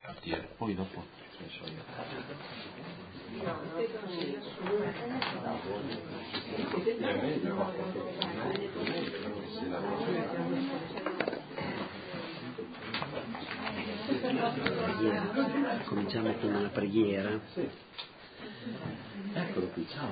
Poi dopo cominciamo con una preghiera. Eccolo qui, ciao.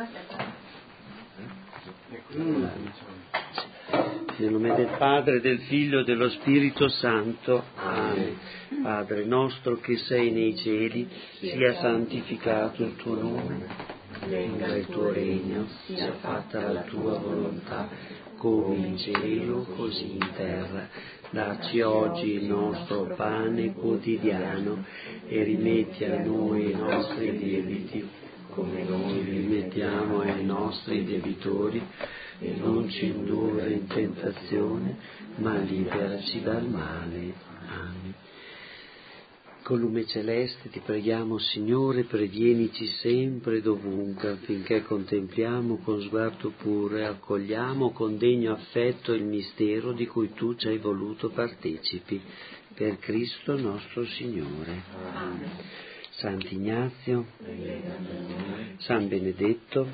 Nel nome del Padre, del Figlio e dello Spirito Santo. Amen. Padre nostro che sei nei cieli, sia santificato il tuo nome, venga il tuo regno, sia fatta la tua volontà, come in cielo, così in terra. Dacci oggi il nostro pane quotidiano e rimetti a noi i nostri debiti, come noi rimettiamo ai nostri debitori, e non ci indurre in tentazione, ma liberaci dal male. Amen. Con lume celeste ti preghiamo, Signore, previenici sempre e dovunque, affinché contempliamo con sguardo puro e accogliamo con degno affetto il mistero di cui tu ci hai voluto partecipi. Per Cristo nostro Signore. Amen. Sant'Ignazio, San Benedetto,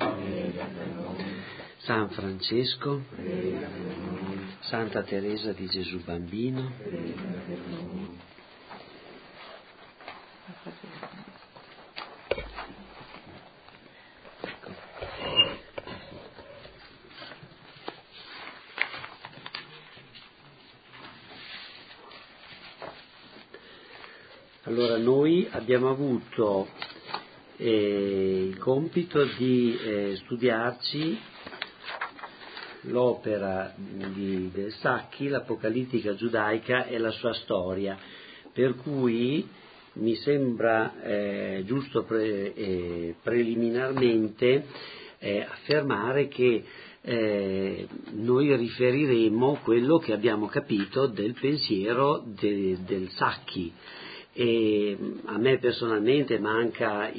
San Francesco, Santa Teresa di Gesù Bambino, Allora, noi abbiamo avuto il compito di studiarci l'opera del Sacchi, l'Apocalittica giudaica e la sua storia, per cui mi sembra giusto preliminarmente affermare che noi riferiremo quello che abbiamo capito del pensiero del Sacchi. E a me personalmente manca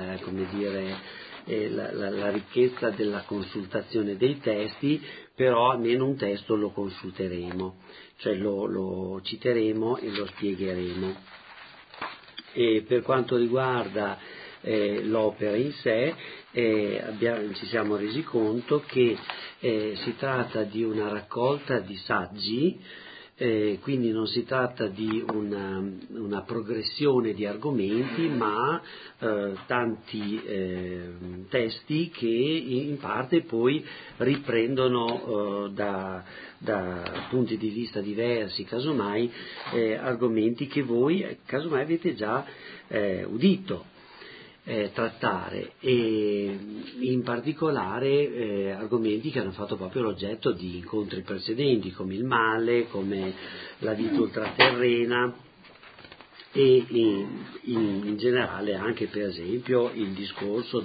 la ricchezza della consultazione dei testi, però almeno un testo lo consulteremo, cioè lo citeremo e lo spiegheremo. E per quanto riguarda l'opera in sé, ci siamo resi conto che si tratta di una raccolta di saggi. Quindi non si tratta di una progressione di argomenti, ma tanti testi che in parte poi riprendono da punti di vista diversi, casomai argomenti che voi casomai avete già udito trattare, e in particolare argomenti che hanno fatto proprio l'oggetto di incontri precedenti, come il male, come la vita ultraterrena e in generale anche per esempio il discorso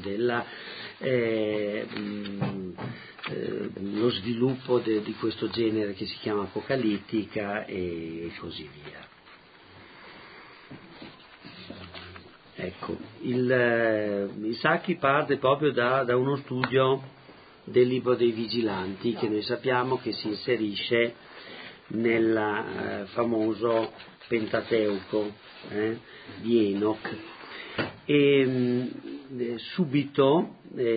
lo sviluppo di questo genere che si chiama apocalittica e così via. Ecco, il Sacchi parte proprio da uno studio del libro dei vigilanti, che noi sappiamo che si inserisce nel famoso Pentateuco di Enoch, e subito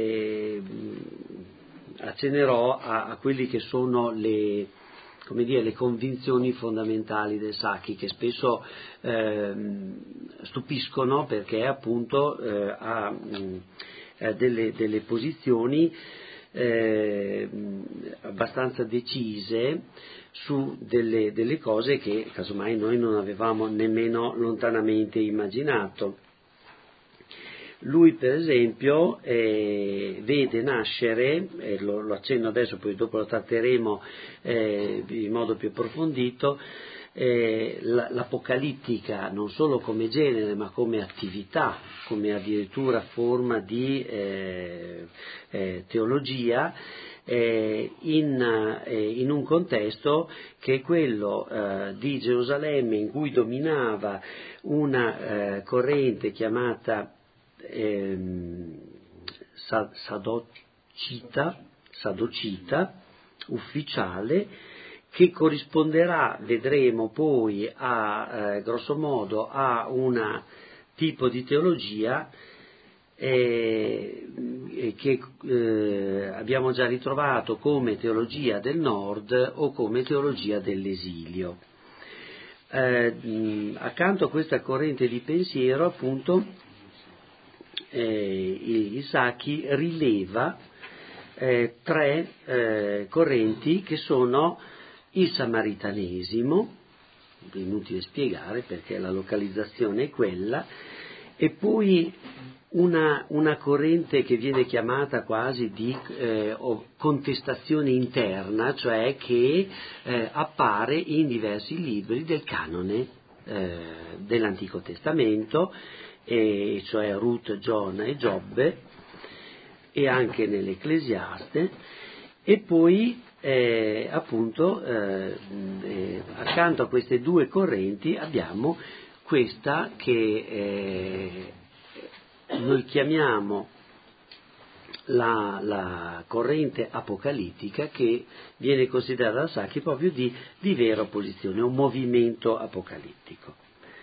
accennerò a quelli che sono le convinzioni fondamentali del Sacchi, che spesso stupiscono perché appunto ha delle posizioni abbastanza decise su delle cose che casomai noi non avevamo nemmeno lontanamente immaginato. Lui per esempio vede nascere, lo accenno adesso, poi dopo lo tratteremo in modo più approfondito, l'apocalittica non solo come genere ma come attività, come addirittura forma di teologia, in un contesto che è quello di Gerusalemme, in cui dominava una corrente chiamata sadocita ufficiale, che corrisponderà, vedremo poi, grosso modo, a un tipo di teologia che abbiamo già ritrovato come teologia del nord o come teologia dell'esilio. Accanto a questa corrente di pensiero, appunto, Sacchi rileva tre correnti che sono il samaritanesimo, inutile spiegare perché la localizzazione è quella, e poi una corrente che viene chiamata quasi di contestazione interna, cioè che appare in diversi libri del canone dell'Antico Testamento, cioè Ruth, Giona e Giobbe, e anche nell'Ecclesiaste, e poi appunto accanto a queste due correnti abbiamo questa che noi chiamiamo la corrente apocalittica, che viene considerata da Sacchi proprio di vera opposizione, un movimento apocalittico.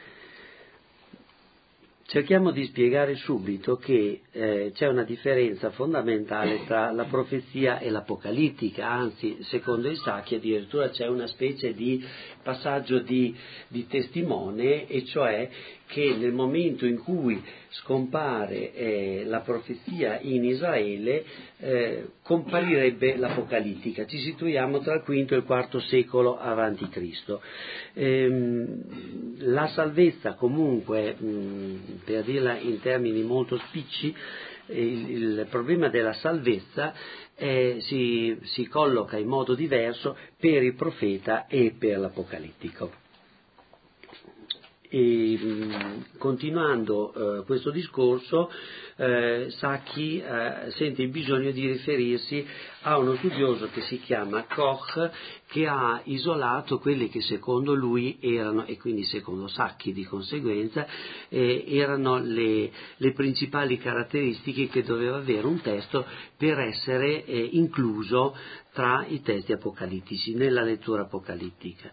Cerchiamo di spiegare subito che c'è una differenza fondamentale tra la profezia e l'apocalittica, anzi, secondo i Sacchi addirittura c'è una specie di passaggio di testimone, e cioè che nel momento in cui scompare la profezia in Israele comparirebbe l'apocalittica. Ci situiamo tra il V e il IV secolo avanti Cristo. La salvezza comunque, per dirla in termini molto spicci, il problema della salvezza si colloca in modo diverso per il profeta e per l'apocalittico. E, continuando questo discorso, Sacchi sente il bisogno di riferirsi a uno studioso che si chiama Koch, che ha isolato quelle che secondo lui erano, e quindi secondo Sacchi di conseguenza, erano le principali caratteristiche che doveva avere un testo per essere incluso tra i testi apocalittici, nella lettura apocalittica.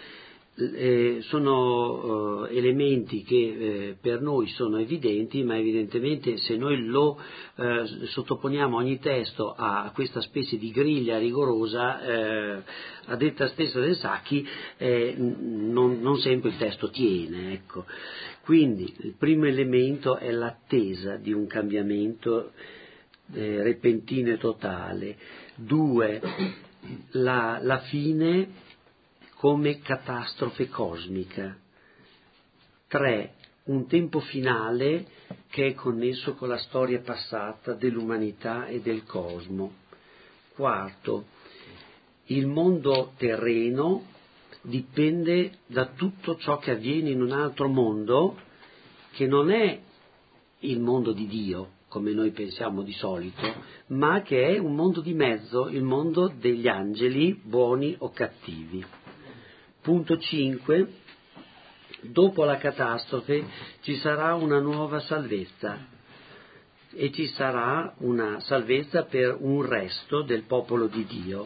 Sono elementi che per noi sono evidenti, ma evidentemente se noi lo sottoponiamo ogni testo a questa specie di griglia rigorosa, a detta stessa del Sacchi, non sempre il testo tiene, ecco. Quindi il primo elemento è l'attesa di un cambiamento repentino e totale. 2, la fine come catastrofe cosmica. 3, un tempo finale che è connesso con la storia passata dell'umanità e del cosmo. 4, il mondo terreno dipende da tutto ciò che avviene in un altro mondo, che non è il mondo di Dio, come noi pensiamo di solito, ma che è un mondo di mezzo, il mondo degli angeli, buoni o cattivi. Punto 5, dopo la catastrofe ci sarà una nuova salvezza, e ci sarà una salvezza per un resto del popolo di Dio.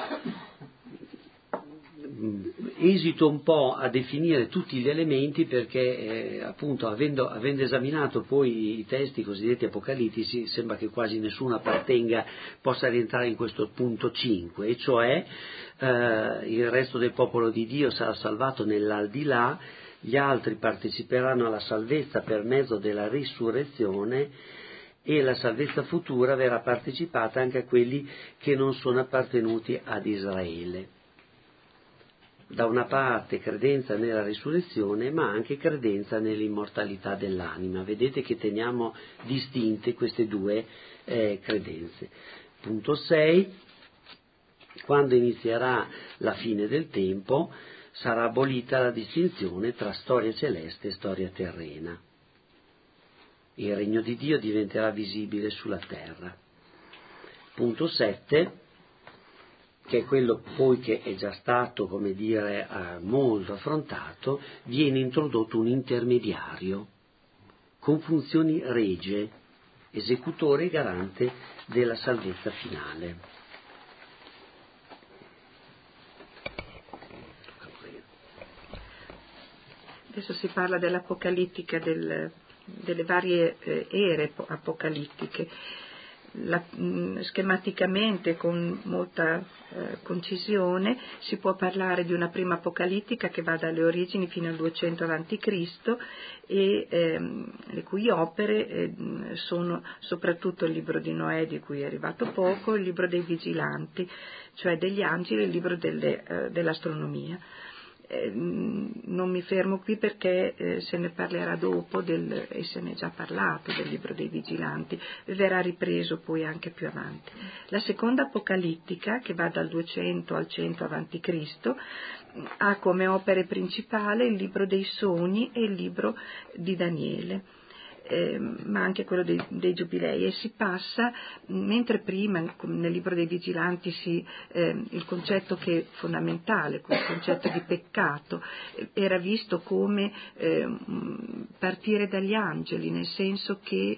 Esito un po' a definire tutti gli elementi perché appunto avendo esaminato poi i testi cosiddetti apocalittici, sembra che quasi nessuno appartenga, possa rientrare in questo punto 5, e cioè il resto del popolo di Dio sarà salvato nell'aldilà, gli altri parteciperanno alla salvezza per mezzo della risurrezione, e la salvezza futura verrà partecipata anche a quelli che non sono appartenuti ad Israele. Da una parte credenza nella risurrezione, ma anche credenza nell'immortalità dell'anima. Vedete che teniamo distinte queste due credenze. Punto 6, quando inizierà la fine del tempo sarà abolita la distinzione tra storia celeste e storia terrena. Il regno di Dio diventerà visibile sulla terra. Punto 7, che è quello poi che è già stato, come dire, molto affrontato, viene introdotto un intermediario con funzioni regie, esecutore e garante della salvezza finale. Adesso si parla dell'apocalittica, delle varie ere apocalittiche. Schematicamente, con molta concisione, si può parlare di una prima apocalittica che va dalle origini fino al 200 a.C. e le cui opere sono soprattutto il libro di Noè, di cui è arrivato poco, il libro dei vigilanti, cioè degli angeli, e il libro dell'astronomia. Non mi fermo qui perché se ne parlerà dopo e se ne è già parlato del libro dei vigilanti, verrà ripreso poi anche più avanti. La seconda apocalittica, che va dal 200 al 100 a.C., ha come opere principali il libro dei sogni e il libro di Daniele. Ma anche quello dei giubilei, e si passa, mentre prima nel libro dei vigilanti il concetto che è fondamentale, quel concetto di peccato, era visto come partire dagli angeli, nel senso che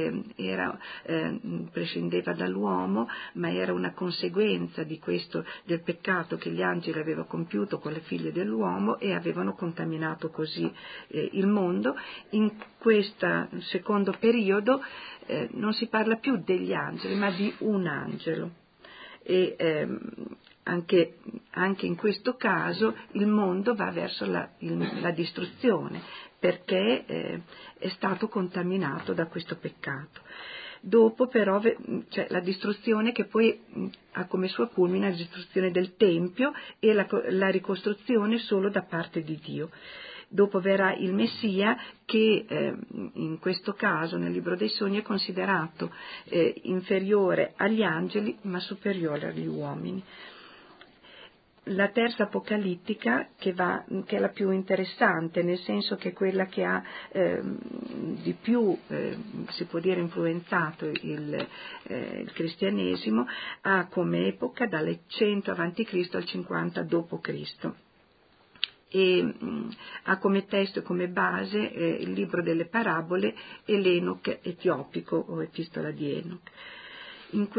prescindeva dall'uomo, ma era una conseguenza del peccato che gli angeli avevano compiuto con le figlie dell'uomo e avevano contaminato così il mondo. In questo secondo periodo non si parla più degli angeli, ma di un angelo. E anche in questo caso il mondo va verso la distruzione, perché è stato contaminato da questo peccato. Dopo però c'è la distruzione che poi ha come sua culmine la distruzione del Tempio e la ricostruzione solo da parte di Dio. Dopo verrà il Messia che in questo caso nel libro dei sogni è considerato inferiore agli angeli ma superiore agli uomini. La terza apocalittica, che è la più interessante, nel senso che è quella che ha di più, si può dire, influenzato il cristianesimo, ha come epoca dalle 100 a.C. al 50 d.C. e ha come testo e come base il libro delle parabole e l'Enoch etiopico o epistola di Enoch. In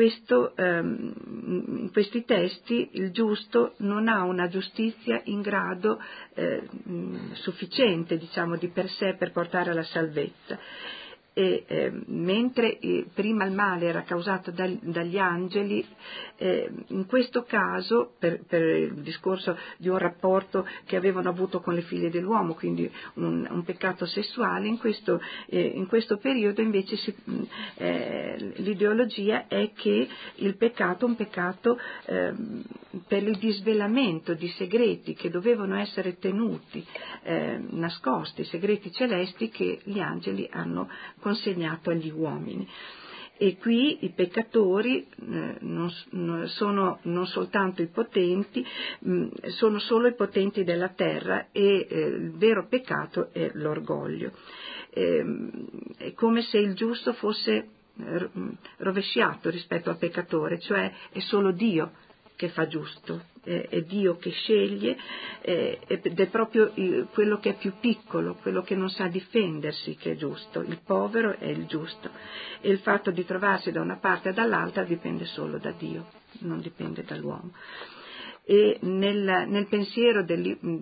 questi testi il giusto non ha una giustizia in grado sufficiente, diciamo, di per sé per portare alla salvezza. Mentre prima il male era causato dagli angeli, in questo caso per il discorso di un rapporto che avevano avuto con le figlie dell'uomo, quindi un peccato sessuale, in questo periodo invece l'ideologia è che il peccato è un peccato per il disvelamento di segreti che dovevano essere tenuti nascosti, segreti celesti che gli angeli hanno consegnato agli uomini. E qui i peccatori sono non soltanto i potenti, sono solo i potenti della terra e il vero peccato è l'orgoglio. È come se il giusto fosse rovesciato rispetto al peccatore, cioè è solo Dio che fa giusto, è Dio che sceglie ed è proprio quello che è più piccolo, quello che non sa difendersi che è giusto, il povero è il giusto e il fatto di trovarsi da una parte e dall'altra dipende solo da Dio, non dipende dall'uomo. E nel pensiero del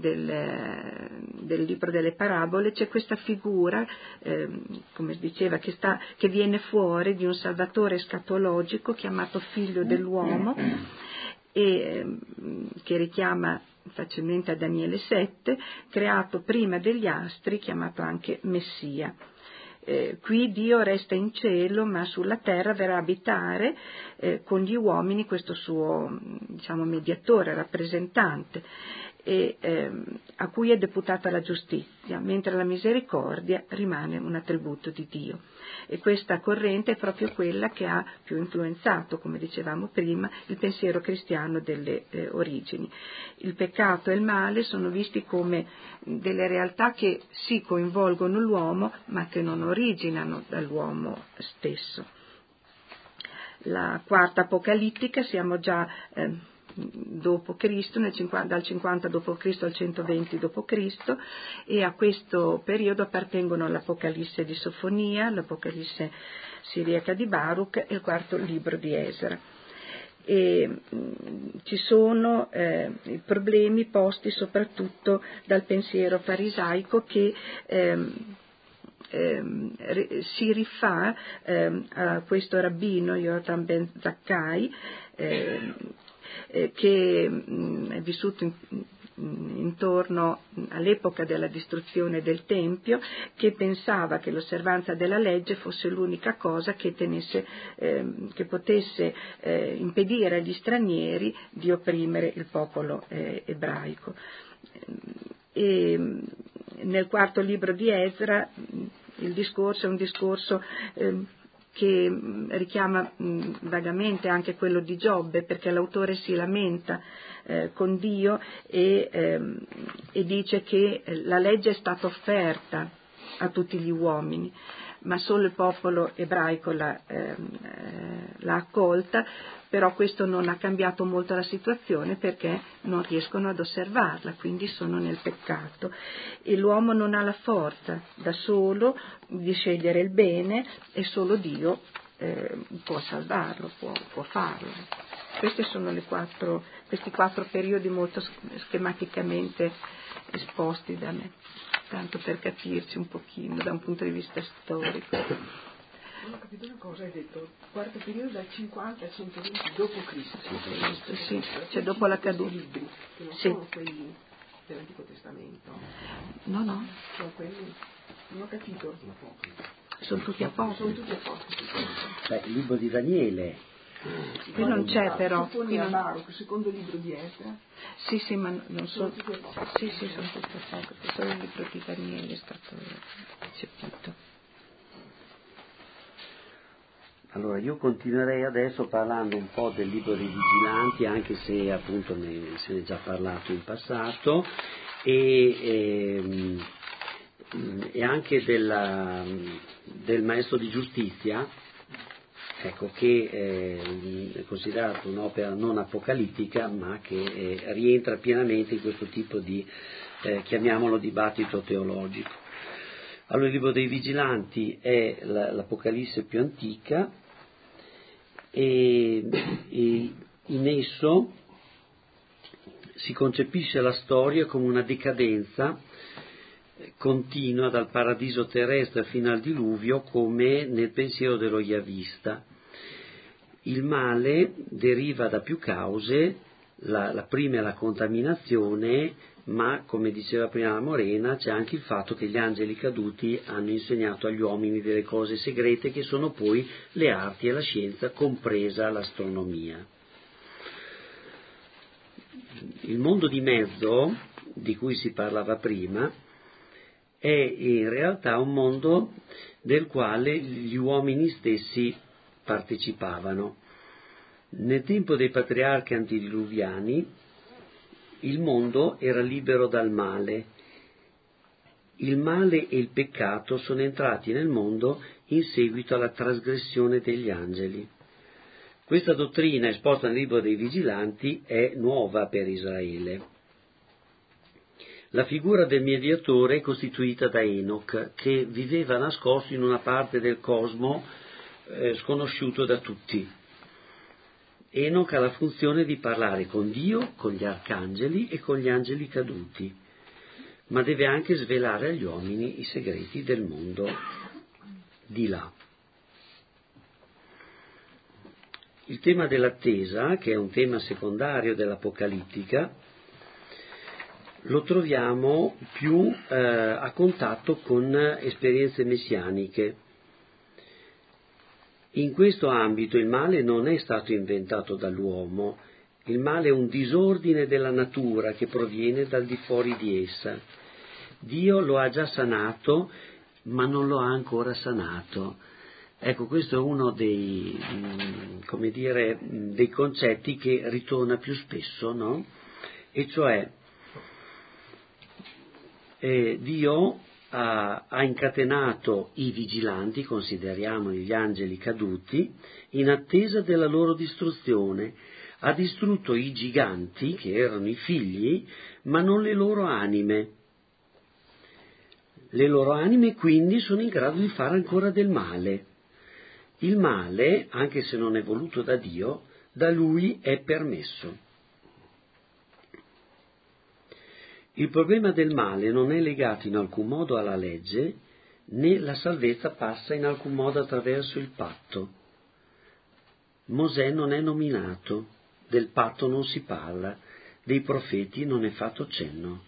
libro delle parabole c'è questa figura, come diceva, che viene fuori di un salvatore escatologico chiamato figlio dell'uomo e che richiama facilmente a Daniele 7, creato prima degli astri, chiamato anche Messia. Qui Dio resta in cielo, ma sulla terra verrà a abitare con gli uomini questo suo, diciamo, mediatore, rappresentante, a cui è deputata la giustizia, mentre la misericordia rimane un attributo di Dio. E questa corrente è proprio quella che ha più influenzato, come dicevamo prima, il pensiero cristiano delle origini. Il peccato e il male sono visti come delle realtà che sì coinvolgono l'uomo, ma che non originano dall'uomo stesso. La quarta apocalittica, siamo già dopo Cristo, dal 50 d.C. al 120 d.C. e a questo periodo appartengono l'Apocalisse di Sofonia, l'Apocalisse siriaca di Baruch e il quarto libro di Esra. e ci sono problemi posti soprattutto dal pensiero farisaico che si rifà a questo rabbino Yotam ben Zakkai che è vissuto intorno all'epoca della distruzione del Tempio, che pensava che l'osservanza della legge fosse l'unica cosa che potesse impedire agli stranieri di opprimere il popolo ebraico. E nel quarto libro di Ezra il discorso è un discorso che richiama vagamente anche quello di Giobbe, perché l'autore si lamenta con Dio e dice che la legge è stata offerta a tutti gli uomini, ma solo il popolo ebraico l'ha accolta, però questo non ha cambiato molto la situazione perché non riescono ad osservarla, quindi sono nel peccato. E l'uomo non ha la forza da solo di scegliere il bene e solo Dio può salvarlo, può farlo. Questi sono questi quattro periodi molto schematicamente esposti da me, tanto per capirci un pochino da un punto di vista storico. Non ho capito una cosa, hai detto quarto periodo dal 50 al 120 d.C. Sì, cioè dopo la caduta. Libri, che non sì. sono quelli dell'Antico Testamento. No. Sono quelli, non ho capito. Sono tutti apostoli. Sono tutti apostoli. Il libro di Daniele. Qui non c'è però. Qui non... Baruch, il secondo libro di Ezra. Sì, ma non sono tutti apostoli. Sì, sono tutti apostoli. Solo il libro di Daniele è stato recepito. Allora, io continuerei adesso parlando un po' del libro dei vigilanti, anche se appunto se ne è già parlato in passato, e anche del maestro di giustizia, ecco, che è considerato un'opera non apocalittica, ma che rientra pienamente in questo tipo di, chiamiamolo, dibattito teologico. Allora, il libro dei vigilanti è l'Apocalisse più antica, e in esso si concepisce la storia come una decadenza continua dal paradiso terrestre fino al diluvio, come nel pensiero dello Yavista. Il male deriva da più cause, la prima è la contaminazione, ma come diceva prima la Morena c'è anche il fatto che gli angeli caduti hanno insegnato agli uomini delle cose segrete che sono poi le arti e la scienza, compresa l'astronomia. Il mondo di mezzo, di cui si parlava prima, è in realtà un mondo del quale gli uomini stessi partecipavano. Nel tempo dei patriarchi antediluviani il mondo era libero dal male. Il male e il peccato sono entrati nel mondo in seguito alla trasgressione degli angeli. Questa dottrina esposta nel libro dei vigilanti è nuova per Israele. La figura del mediatore è costituita da Enoch, che viveva nascosto in una parte del cosmo sconosciuto da tutti. Enoch ha la funzione di parlare con Dio, con gli arcangeli e con gli angeli caduti, ma deve anche svelare agli uomini i segreti del mondo di là. Il tema dell'attesa, che è un tema secondario dell'Apocalittica, lo troviamo più a contatto con esperienze messianiche. In questo ambito il male non è stato inventato dall'uomo, il male è un disordine della natura che proviene dal di fuori di essa. Dio lo ha già sanato, ma non lo ha ancora sanato. Ecco, questo è uno dei concetti che ritorna più spesso, no? E cioè, Dio ha incatenato i vigilanti, consideriamoli gli angeli caduti, in attesa della loro distruzione. Ha distrutto i giganti, che erano i figli, ma non le loro anime. Le loro anime quindi sono in grado di fare ancora del male. Il male, anche se non è voluto da Dio, da lui è permesso. Il problema del male non è legato in alcun modo alla legge, né la salvezza passa in alcun modo attraverso il patto. Mosè non è nominato, del patto non si parla, dei profeti non è fatto cenno.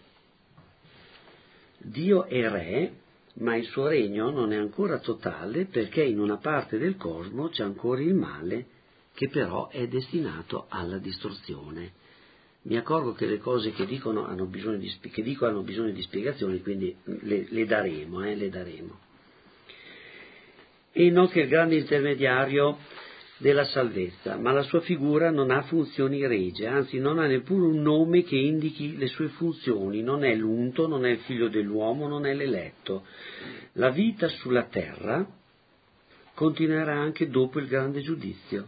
Dio è re, ma il suo regno non è ancora totale perché in una parte del cosmo c'è ancora il male che però è destinato alla distruzione. Mi accorgo che le cose che dico hanno bisogno di spiegazioni, quindi le daremo. Enoch è il grande intermediario della salvezza, ma la sua figura non ha funzioni regie, anzi non ha neppure un nome che indichi le sue funzioni, non è l'unto, non è il figlio dell'uomo, non è l'eletto. La vita sulla terra continuerà anche dopo il grande giudizio.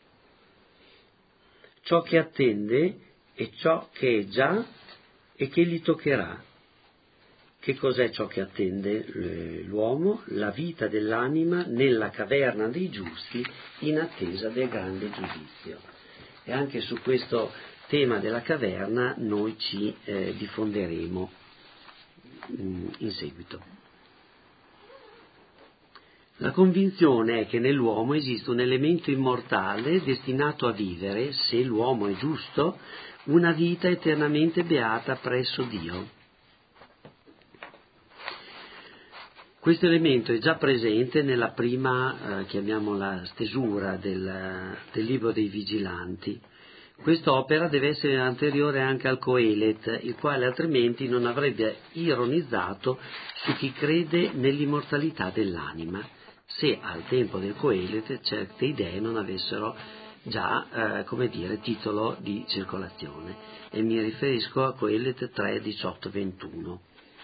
Ciò che attende è ciò che è già e che gli toccherà. Che cos'è ciò che attende l'uomo? La vita dell'anima nella caverna dei giusti in attesa del grande giudizio. E anche su questo tema della caverna noi ci diffonderemo in seguito. La convinzione è che nell'uomo esiste un elemento immortale destinato a vivere, se l'uomo è giusto, una vita eternamente beata presso Dio. Questo elemento è già presente nella prima, chiamiamola stesura del libro dei vigilanti. Quest'opera deve essere anteriore anche al Coelet, il quale altrimenti non avrebbe ironizzato su chi crede nell'immortalità dell'anima, se al tempo del Coelet certe idee non avessero già, titolo di circolazione. E mi riferisco a Coelet 3, 18, 21.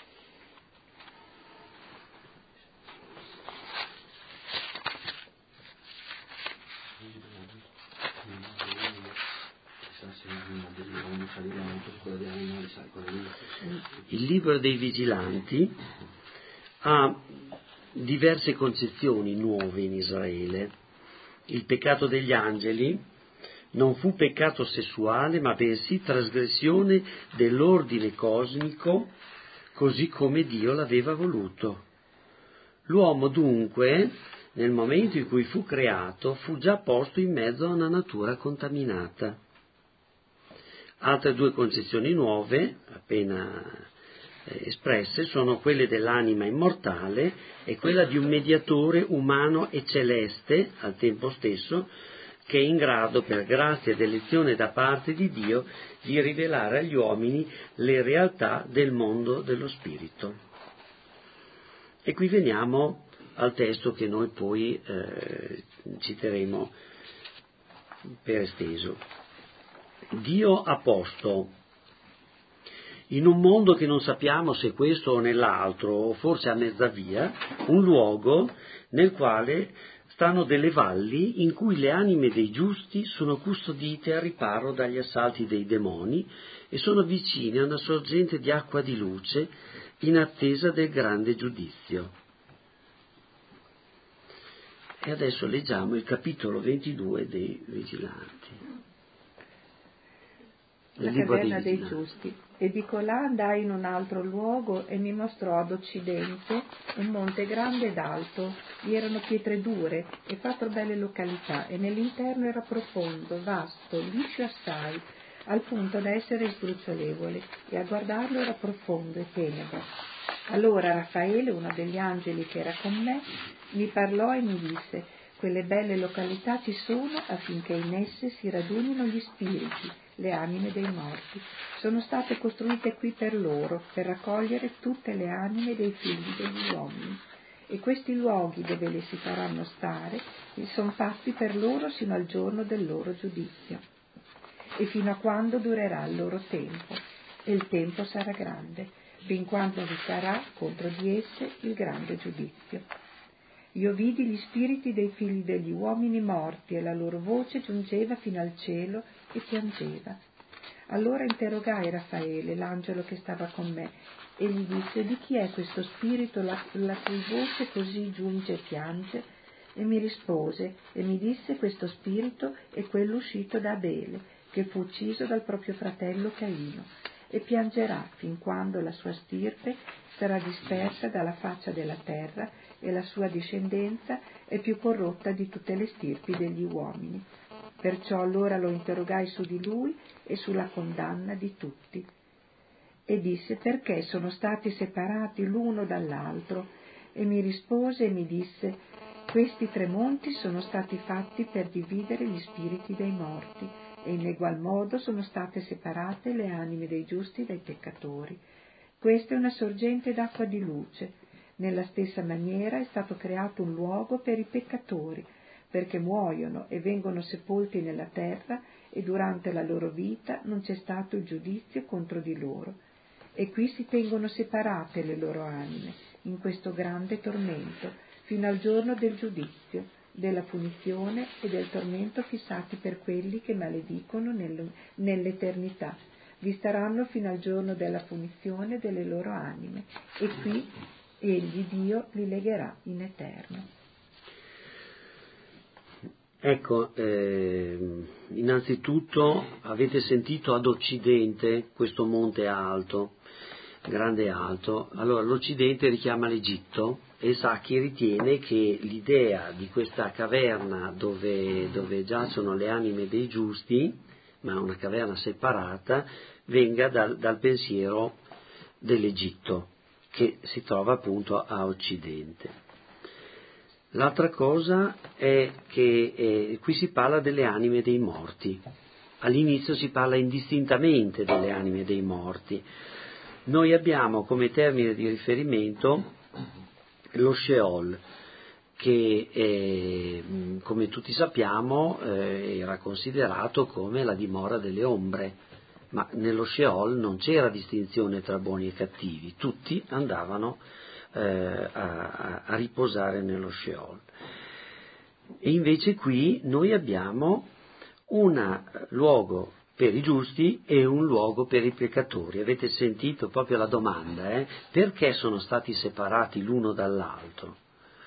Il libro dei vigilanti ha diverse concezioni nuove in Israele. Il peccato degli angeli non fu peccato sessuale, ma bensì trasgressione dell'ordine cosmico, così come Dio l'aveva voluto. L'uomo dunque, nel momento in cui fu creato, fu già posto in mezzo a una natura contaminata. Altre due concezioni nuove, appena espresse, sono quelle dell'anima immortale e quella di un mediatore umano e celeste al tempo stesso, che è in grado, per grazia ed elezione da parte di Dio, di rivelare agli uomini le realtà del mondo dello spirito. E qui veniamo al testo che noi poi citeremo per esteso. Dio ha posto in un mondo che non sappiamo se questo o nell'altro, o forse a mezza via, un luogo nel quale stanno delle valli in cui le anime dei giusti sono custodite a riparo dagli assalti dei demoni e sono vicine a una sorgente di acqua di luce in attesa del grande giudizio. E adesso leggiamo il capitolo 22 dei Vigilanti. La caverna dei giusti. E di colà andai in un altro luogo e mi mostrò ad occidente un monte grande ed alto. Vi erano pietre dure e quattro belle località, e nell'interno era profondo, vasto, liscio assai, al punto da essere sdrucciolevole, e a guardarlo era profondo e tenebro. Allora Raffaele, uno degli angeli che era con me, mi parlò e mi disse: quelle belle località ci sono affinché in esse si radunino gli spiriti, le anime dei morti. Sono state costruite qui per loro, per raccogliere tutte le anime dei figli degli uomini. E questi luoghi dove le si faranno stare sono fatti per loro sino al giorno del loro giudizio, e fino a quando durerà il loro tempo. E il tempo sarà grande, fin quando vi sarà contro di esse il grande giudizio. Io vidi gli spiriti dei figli degli uomini morti, e la loro voce giungeva fino al cielo e piangeva. Allora interrogai Raffaele, l'angelo che stava con me, e gli disse: di chi è questo spirito la cui voce così giunge e piange? E mi rispose e mi disse: questo spirito è quello uscito da Abele, che fu ucciso dal proprio fratello Caino, e piangerà fin quando la sua stirpe sarà dispersa dalla faccia della terra e la sua discendenza è più corrotta di tutte le stirpi degli uomini. Perciò allora lo interrogai su di lui e sulla condanna di tutti. E disse: perché sono stati separati l'uno dall'altro? E mi rispose e mi disse: questi 3 monti sono stati fatti per dividere gli spiriti dei morti, e in egual modo sono state separate le anime dei giusti dai peccatori. Questa è una sorgente d'acqua di luce. Nella stessa maniera è stato creato un luogo per i peccatori, perché muoiono e vengono sepolti nella terra, e durante la loro vita non c'è stato il giudizio contro di loro. E qui si tengono separate le loro anime, in questo grande tormento, fino al giorno del giudizio, della punizione e del tormento fissati per quelli che maledicono nell'eternità. Vi staranno fino al giorno della punizione delle loro anime, e qui egli, Dio, li legherà in eterno. Ecco, innanzitutto avete sentito ad occidente questo monte alto, grande e alto. Allora l'Occidente richiama l'Egitto e Sacchi ritiene che l'idea di questa caverna dove giacciono le anime dei giusti, ma una caverna separata, venga dal pensiero dell'Egitto, che si trova appunto a Occidente. L'altra cosa è che qui si parla delle anime dei morti. All'inizio si parla indistintamente delle anime dei morti. Noi abbiamo come termine di riferimento lo Sheol, che come tutti sappiamo era considerato come la dimora delle ombre, ma nello Sheol non c'era distinzione tra buoni e cattivi, tutti andavano a riposare nello Sheol. E invece qui noi abbiamo un luogo per i giusti e un luogo per i peccatori. Avete sentito proprio la domanda, perché sono stati separati l'uno dall'altro?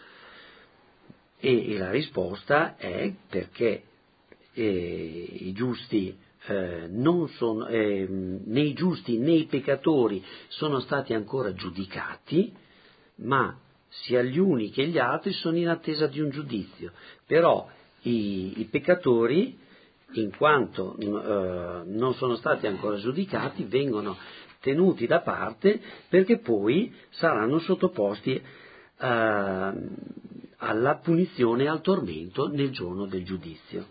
E la risposta è perché i giusti non sono, né i giusti né i peccatori sono stati ancora giudicati, ma sia gli uni che gli altri sono in attesa di un giudizio. Però i peccatori, in quanto non sono stati ancora giudicati, vengono tenuti da parte perché poi saranno sottoposti alla punizione e al tormento nel giorno del giudizio.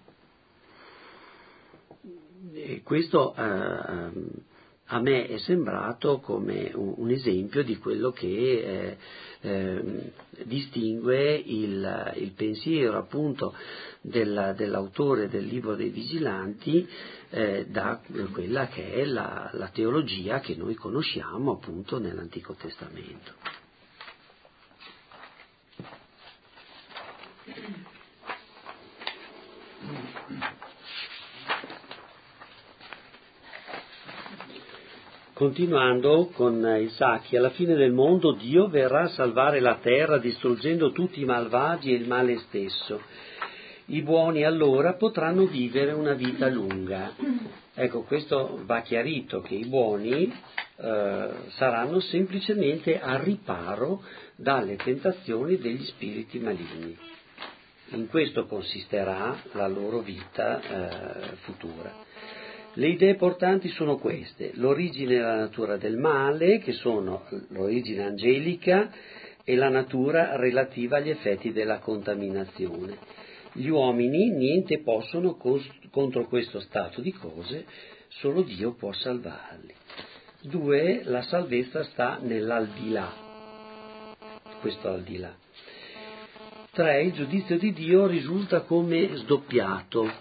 E questo a me è sembrato come un esempio di quello che distingue il pensiero appunto dell'autore del libro dei Vigilanti da quella che è la teologia che noi conosciamo appunto nell'Antico Testamento. Continuando con il Sacchi, alla fine del mondo Dio verrà a salvare la terra distruggendo tutti i malvagi e il male stesso. I buoni allora potranno vivere una vita lunga. Ecco, questo va chiarito, che i buoni saranno semplicemente al riparo dalle tentazioni degli spiriti maligni. In questo consisterà la loro vita futura. Le idee portanti sono queste: l'origine e la natura del male, che sono l'origine angelica, e la natura relativa agli effetti della contaminazione. Gli uomini niente possono contro questo stato di cose, solo Dio può salvarli. 2. La salvezza sta nell'aldilà, questo aldilà. 3. Il giudizio di Dio risulta come sdoppiato.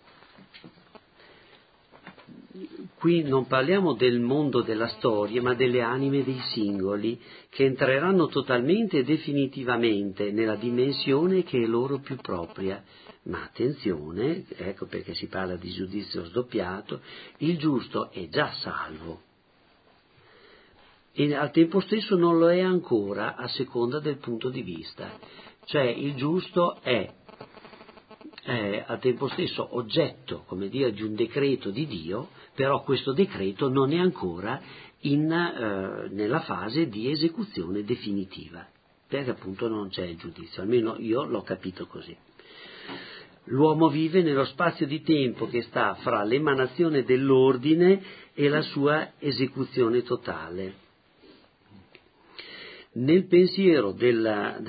Qui non parliamo del mondo della storia, ma delle anime dei singoli, che entreranno totalmente e definitivamente nella dimensione che è loro più propria. Ma attenzione, ecco perché si parla di giudizio sdoppiato, il giusto è già salvo, e al tempo stesso non lo è ancora a seconda del punto di vista. Cioè il giusto è al tempo stesso oggetto, come dire, di un decreto di Dio, però questo decreto non è ancora nella fase di esecuzione definitiva, perché appunto non c'è il giudizio, almeno io l'ho capito così. L'uomo vive nello spazio di tempo che sta fra l'emanazione dell'ordine e la sua esecuzione totale. Nel pensiero del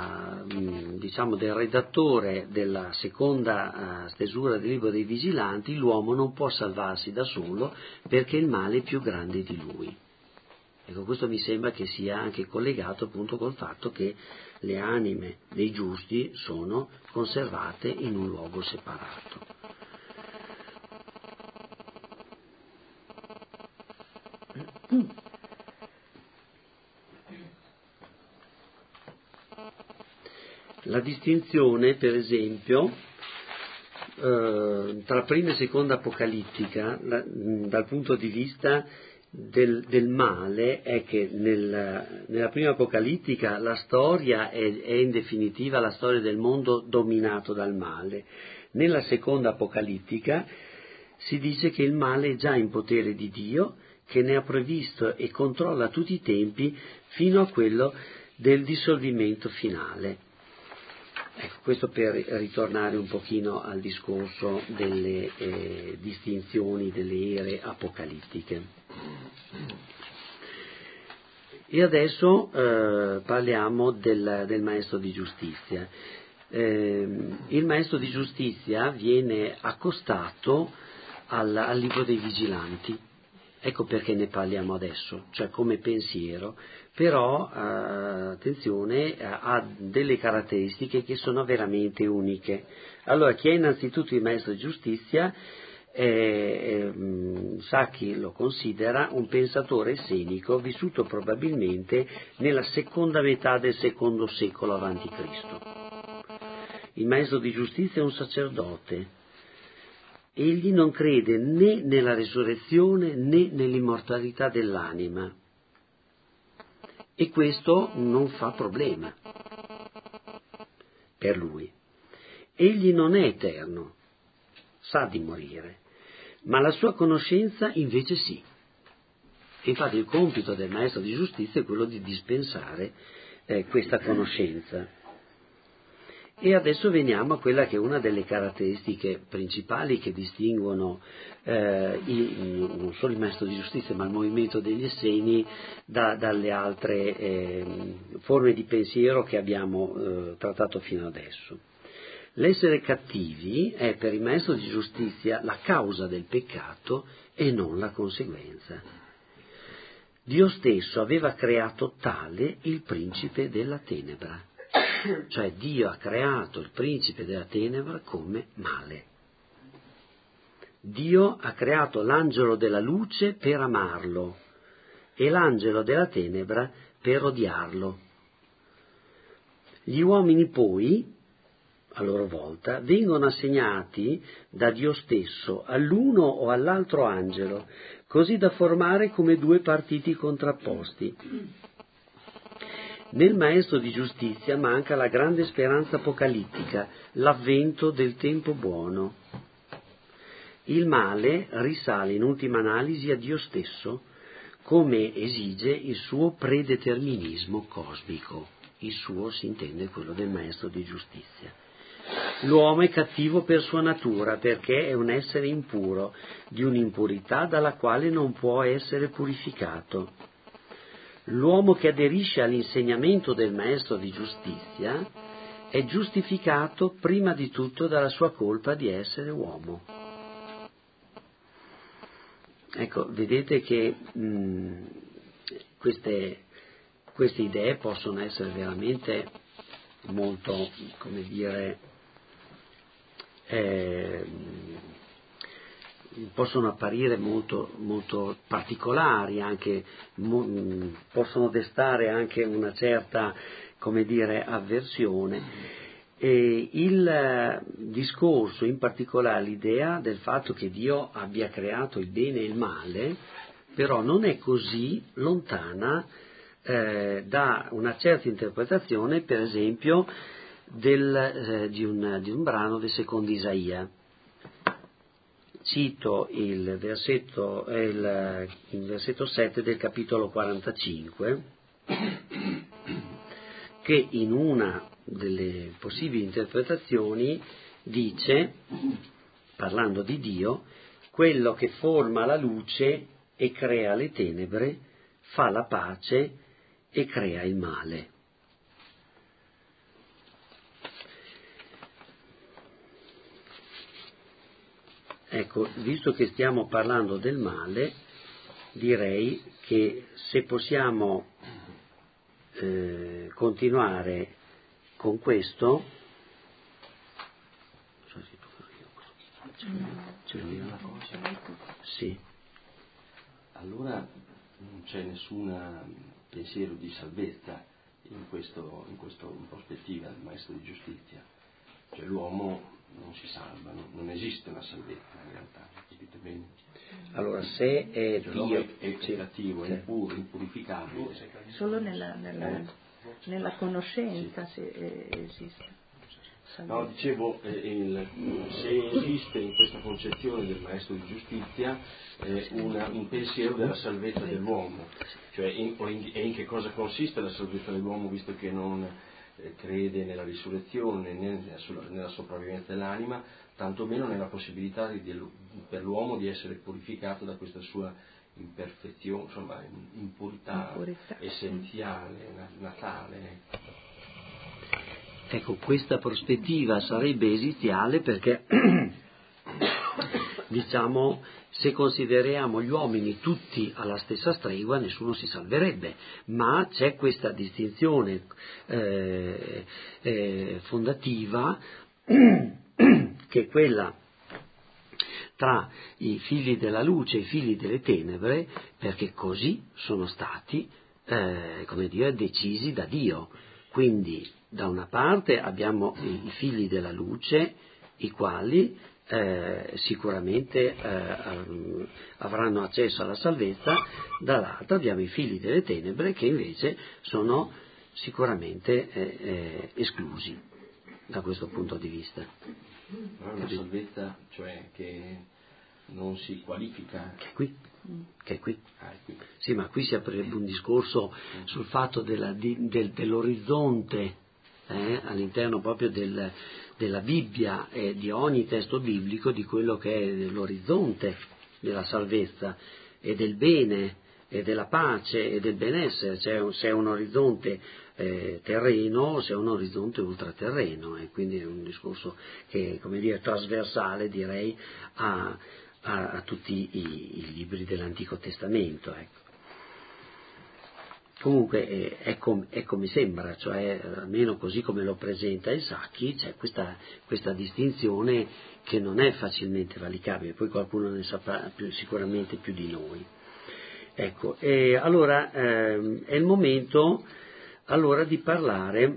redattore della seconda stesura del libro dei vigilanti, l'uomo non può salvarsi da solo perché il male è più grande di lui. Ecco, questo mi sembra che sia anche collegato appunto col fatto che le anime dei giusti sono conservate in un luogo separato. La distinzione, per esempio, tra prima e seconda apocalittica, dal punto di vista del male, è che nella prima apocalittica la storia è in definitiva la storia del mondo dominato dal male. Nella seconda apocalittica si dice che il male è già in potere di Dio, che ne ha previsto e controlla tutti i tempi fino a quello del dissolvimento finale. Ecco, questo per ritornare un pochino al discorso delle distinzioni delle ere apocalittiche. E adesso parliamo del maestro di giustizia. Il maestro di giustizia viene accostato al libro dei vigilanti. Ecco perché ne parliamo adesso, cioè come pensiero, però attenzione, ha delle caratteristiche che sono veramente uniche. Allora, chi è innanzitutto il maestro di giustizia, Sacchi lo considera un pensatore essenico vissuto probabilmente nella seconda metà del secondo secolo avanti Cristo. Il maestro di giustizia è un sacerdote. Egli non crede né nella resurrezione né nell'immortalità dell'anima, e questo non fa problema per lui. Egli non è eterno, sa di morire, ma la sua conoscenza invece sì. Infatti il compito del maestro di giustizia è quello di dispensare questa conoscenza. E adesso veniamo a quella che è una delle caratteristiche principali che distinguono non solo il maestro di giustizia ma il movimento degli Esseni dalle altre forme di pensiero che abbiamo trattato fino adesso. L'essere cattivi è per il maestro di giustizia la causa del peccato e non la conseguenza. Dio stesso aveva creato tale il principe della tenebra. Cioè Dio ha creato il principe della tenebra come male. Dio ha creato l'angelo della luce per amarlo e l'angelo della tenebra per odiarlo. Gli uomini poi, a loro volta, vengono assegnati da Dio stesso all'uno o all'altro angelo, così da formare come due partiti contrapposti. Nel maestro di giustizia manca la grande speranza apocalittica, l'avvento del tempo buono. Il male risale in ultima analisi a Dio stesso, come esige il suo predeterminismo cosmico. Il suo si intende quello del maestro di giustizia. L'uomo è cattivo per sua natura perché è un essere impuro, di un'impurità dalla quale non può essere purificato. L'uomo che aderisce all'insegnamento del maestro di giustizia è giustificato prima di tutto dalla sua colpa di essere uomo. Ecco, vedete che queste idee possono essere veramente molto, come dire, possono apparire molto, molto particolari, anche possono destare anche una certa, come dire, avversione. E il discorso, in particolare l'idea del fatto che Dio abbia creato il bene e il male, però non è così lontana da una certa interpretazione, per esempio, di un brano del secondo Isaia. Cito il versetto 7 del capitolo 45, che in una delle possibili interpretazioni dice, parlando di Dio, quello che forma la luce e crea le tenebre, fa la pace e crea il male. Ecco, visto che stiamo parlando del male, direi che se possiamo continuare con questo, sì. Allora non c'è nessun pensiero di salvezza in prospettiva del Maestro di Giustizia, cioè l'uomo non si salva, non esiste una salvezza in realtà, capite bene? Allora se è cioè, Dio è cattivo, è impuro, impurificabile. Solo nella conoscenza esiste. No, dicevo, se esiste in questa concezione del Maestro di Giustizia un pensiero della salvezza dell'uomo, cioè in che cosa consiste la salvezza dell'uomo, visto che non crede nella risurrezione né nella sopravvivenza dell'anima, tantomeno nella possibilità per l'uomo di essere purificato da questa sua imperfezione, insomma impurità essenziale, natale. Ecco, questa prospettiva sarebbe esiziale perché, diciamo, se consideriamo gli uomini tutti alla stessa stregua, nessuno si salverebbe, ma c'è questa distinzione fondativa che è quella tra i figli della luce e i figli delle tenebre, perché così sono stati, decisi da Dio. Quindi, da una parte abbiamo i figli della luce, i quali sicuramente avranno accesso alla salvezza, dall'altra abbiamo i figli delle tenebre che invece sono sicuramente esclusi da questo punto di vista. Ma una salvezza, cioè che non si qualifica. Che è qui. Sì, ma qui si aprirebbe un discorso sul fatto dell'orizzonte all'interno proprio della Bibbia e di ogni testo biblico, di quello che è l'orizzonte della salvezza e del bene e della pace e del benessere, cioè se è un orizzonte terreno o se è un orizzonte ultraterreno, e quindi è un discorso che è trasversale, direi, a tutti i libri dell'Antico Testamento. Ecco. Comunque è come sembra, cioè almeno così come lo presenta il Sacchi, c'è questa distinzione che non è facilmente valicabile, poi qualcuno ne saprà sicuramente più di noi. Ecco, e allora è il momento allora di parlare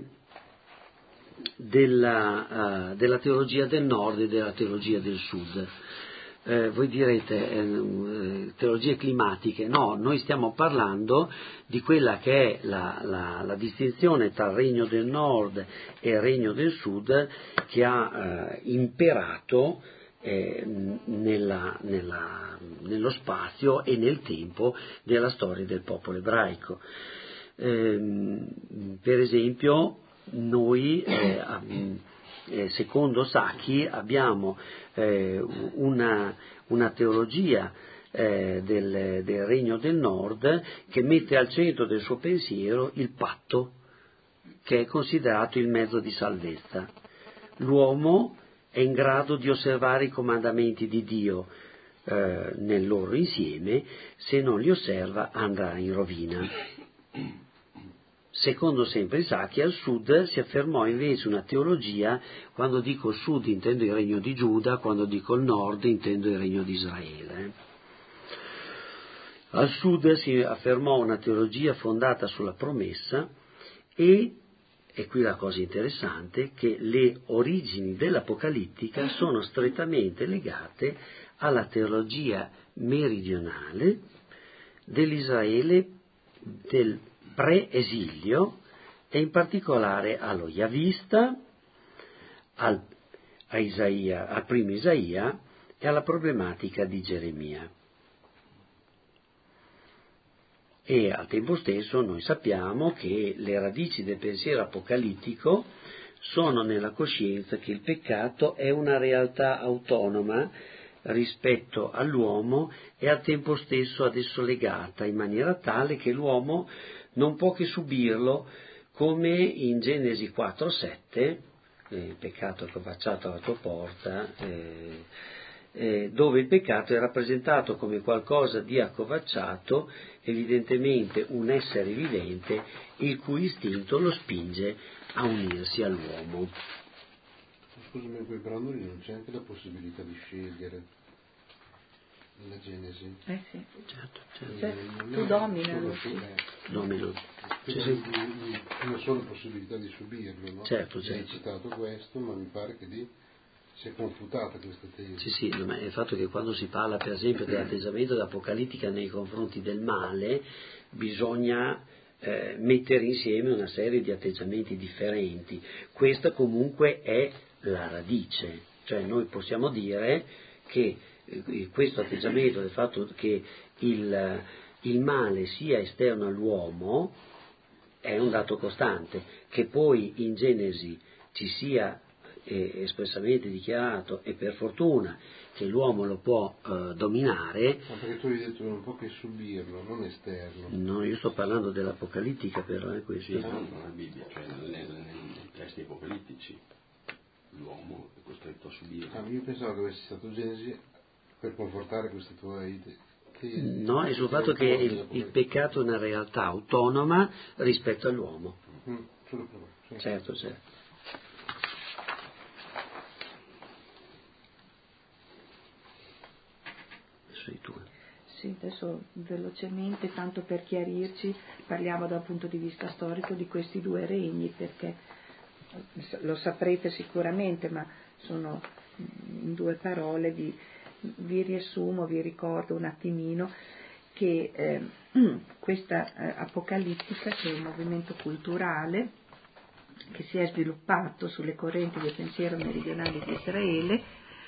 della teologia del nord e della teologia del sud. Voi direte teologie climatiche, no, noi stiamo parlando di quella che è la distinzione tra il regno del nord e il regno del sud che ha imperato nello spazio e nel tempo della storia del popolo ebraico. Per esempio noi secondo Sacchi abbiamo una teologia del regno del nord che mette al centro del suo pensiero il patto, che è considerato il mezzo di salvezza. L'uomo è in grado di osservare i comandamenti di Dio nel loro insieme, se non li osserva andrà in rovina. Secondo sempre Sacchi, al sud si affermò invece una teologia, quando dico sud intendo il regno di Giuda, quando dico il nord intendo il regno di Israele. Al sud si affermò una teologia fondata sulla promessa e qui la cosa interessante, che le origini dell'Apocalittica sono strettamente legate alla teologia meridionale dell'Israele del pre-esilio, e in particolare allo Yavista, a Isaia, al primo Isaia e alla problematica di Geremia. E al tempo stesso noi sappiamo che le radici del pensiero apocalittico sono nella coscienza che il peccato è una realtà autonoma rispetto all'uomo e al tempo stesso ad esso legata, in maniera tale che l'uomo non può che subirlo, come in Genesi 4,7, il peccato accovacciato alla tua porta, dove il peccato è rappresentato come qualcosa di accovacciato, evidentemente un essere vivente il cui istinto lo spinge a unirsi all'uomo. Scusami, in quei brani non c'è anche la possibilità di scegliere nella Genesi? Sì. Certo. Cioè, tu dominano. Domino. Una sola possibilità di subirlo, no? Certo. Hai citato questo, ma mi pare che lì si è confutata questa tesi. Sì, ma il fatto che quando si parla per esempio dell'atteggiamento dell'apocalittica nei confronti del male, bisogna mettere insieme una serie di atteggiamenti differenti. Questa comunque è la radice, cioè noi possiamo dire che questo atteggiamento del fatto che il male sia esterno all'uomo è un dato costante, che poi in Genesi ci sia espressamente dichiarato, e per fortuna che l'uomo lo può dominare. Ma perché tu hai detto non può che subirlo, non esterno. No, io sto parlando dell'apocalittica, però è questo. Sì, no, nella Bibbia, cioè nei testi apocalittici l'uomo è costretto a subire. Io pensavo che avessi stato Genesi per confortare questa tua idea. No, è sul fatto che il peccato è una realtà autonoma rispetto all'uomo. Solo per me. Certo. Sei tu. Sì, adesso velocemente, tanto per chiarirci, parliamo da un punto di vista storico di questi due regni, perché lo saprete sicuramente, ma sono in due parole, vi riassumo, vi ricordo un attimino che questa apocalittica, che è un movimento culturale che si è sviluppato sulle correnti del pensiero meridionale di Israele,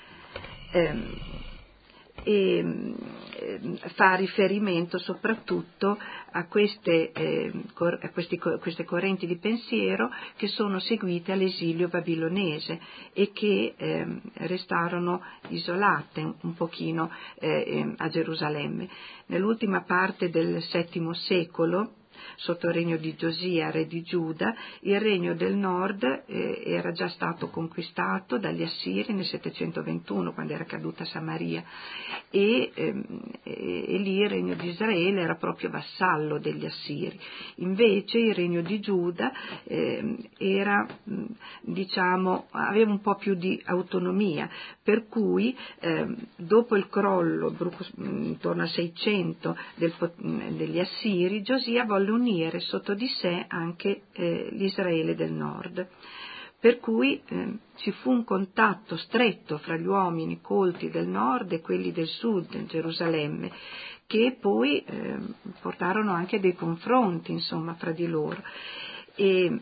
e fa riferimento soprattutto a queste correnti di pensiero che sono seguite all'esilio babilonese e che restarono isolate un pochino a Gerusalemme. Nell'ultima parte del VII secolo, sotto il regno di Giosia, re di Giuda, il regno del nord era già stato conquistato dagli Assiri nel 721, quando era caduta Samaria, e lì il regno di Israele era proprio vassallo degli Assiri. Invece il regno di Giuda era, aveva un po' più di autonomia, per cui dopo il crollo intorno al 600 degli Assiri, Giosia volle unire sotto di sé anche l'Israele del nord, per cui ci fu un contatto stretto fra gli uomini colti del nord e quelli del sud, Gerusalemme, che poi portarono anche dei confronti, fra di loro, e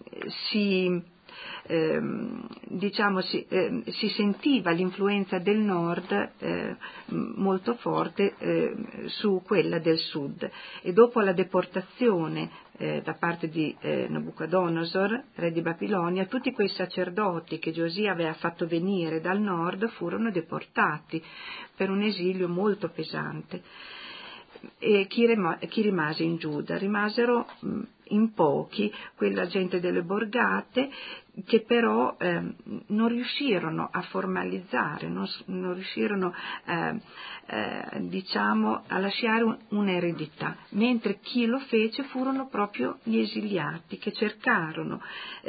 si sentiva l'influenza del nord molto forte su quella del sud, e dopo la deportazione da parte di Nabucodonosor, re di Babilonia, tutti quei sacerdoti che Giosia aveva fatto venire dal nord furono deportati per un esilio molto pesante. E chi rimase in Giuda? Rimasero in pochi, quella gente delle borgate, che però non riuscirono a formalizzare, non riuscirono a lasciare un'eredità, mentre chi lo fece furono proprio gli esiliati, che cercarono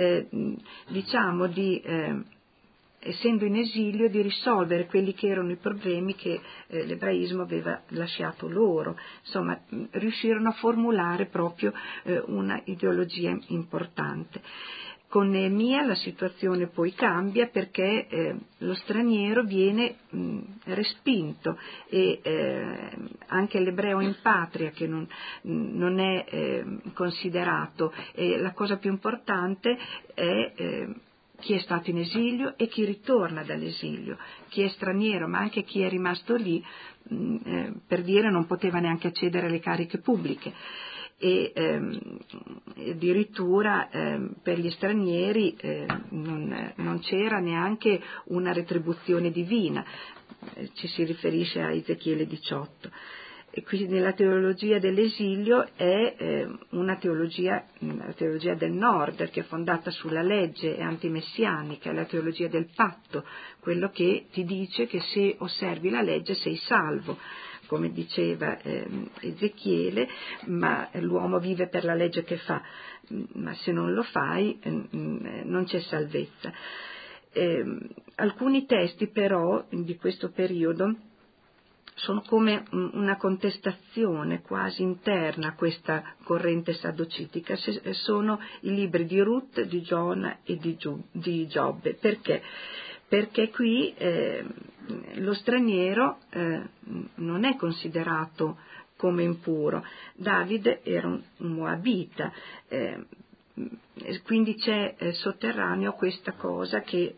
essendo in esilio, di risolvere quelli che erano i problemi che l'ebraismo aveva lasciato loro. Insomma, riuscirono a formulare proprio una ideologia importante. Con Neemia la situazione poi cambia perché lo straniero viene respinto e anche l'ebreo in patria che non è considerato, e la cosa più importante è chi è stato in esilio e chi ritorna dall'esilio, chi è straniero ma anche chi è rimasto lì, per dire, non poteva neanche accedere alle cariche pubbliche. E addirittura per gli stranieri non c'era neanche una retribuzione divina, ci si riferisce a Ezechiele 18. E quindi la teologia dell'esilio è la teologia del nord, che è fondata sulla legge, è antimessianica, è la teologia del patto, quello che ti dice che se osservi la legge sei salvo, come diceva Ezechiele, ma l'uomo vive per la legge che fa, ma se non lo fai non c'è salvezza. Alcuni testi però di questo periodo sono come una contestazione quasi interna a questa corrente sadducitica, sono i libri di Ruth, di Giona e di Giobbe. Perché? Perché qui lo straniero non è considerato come impuro. Davide era un Moabita, quindi c'è sotterraneo questa cosa che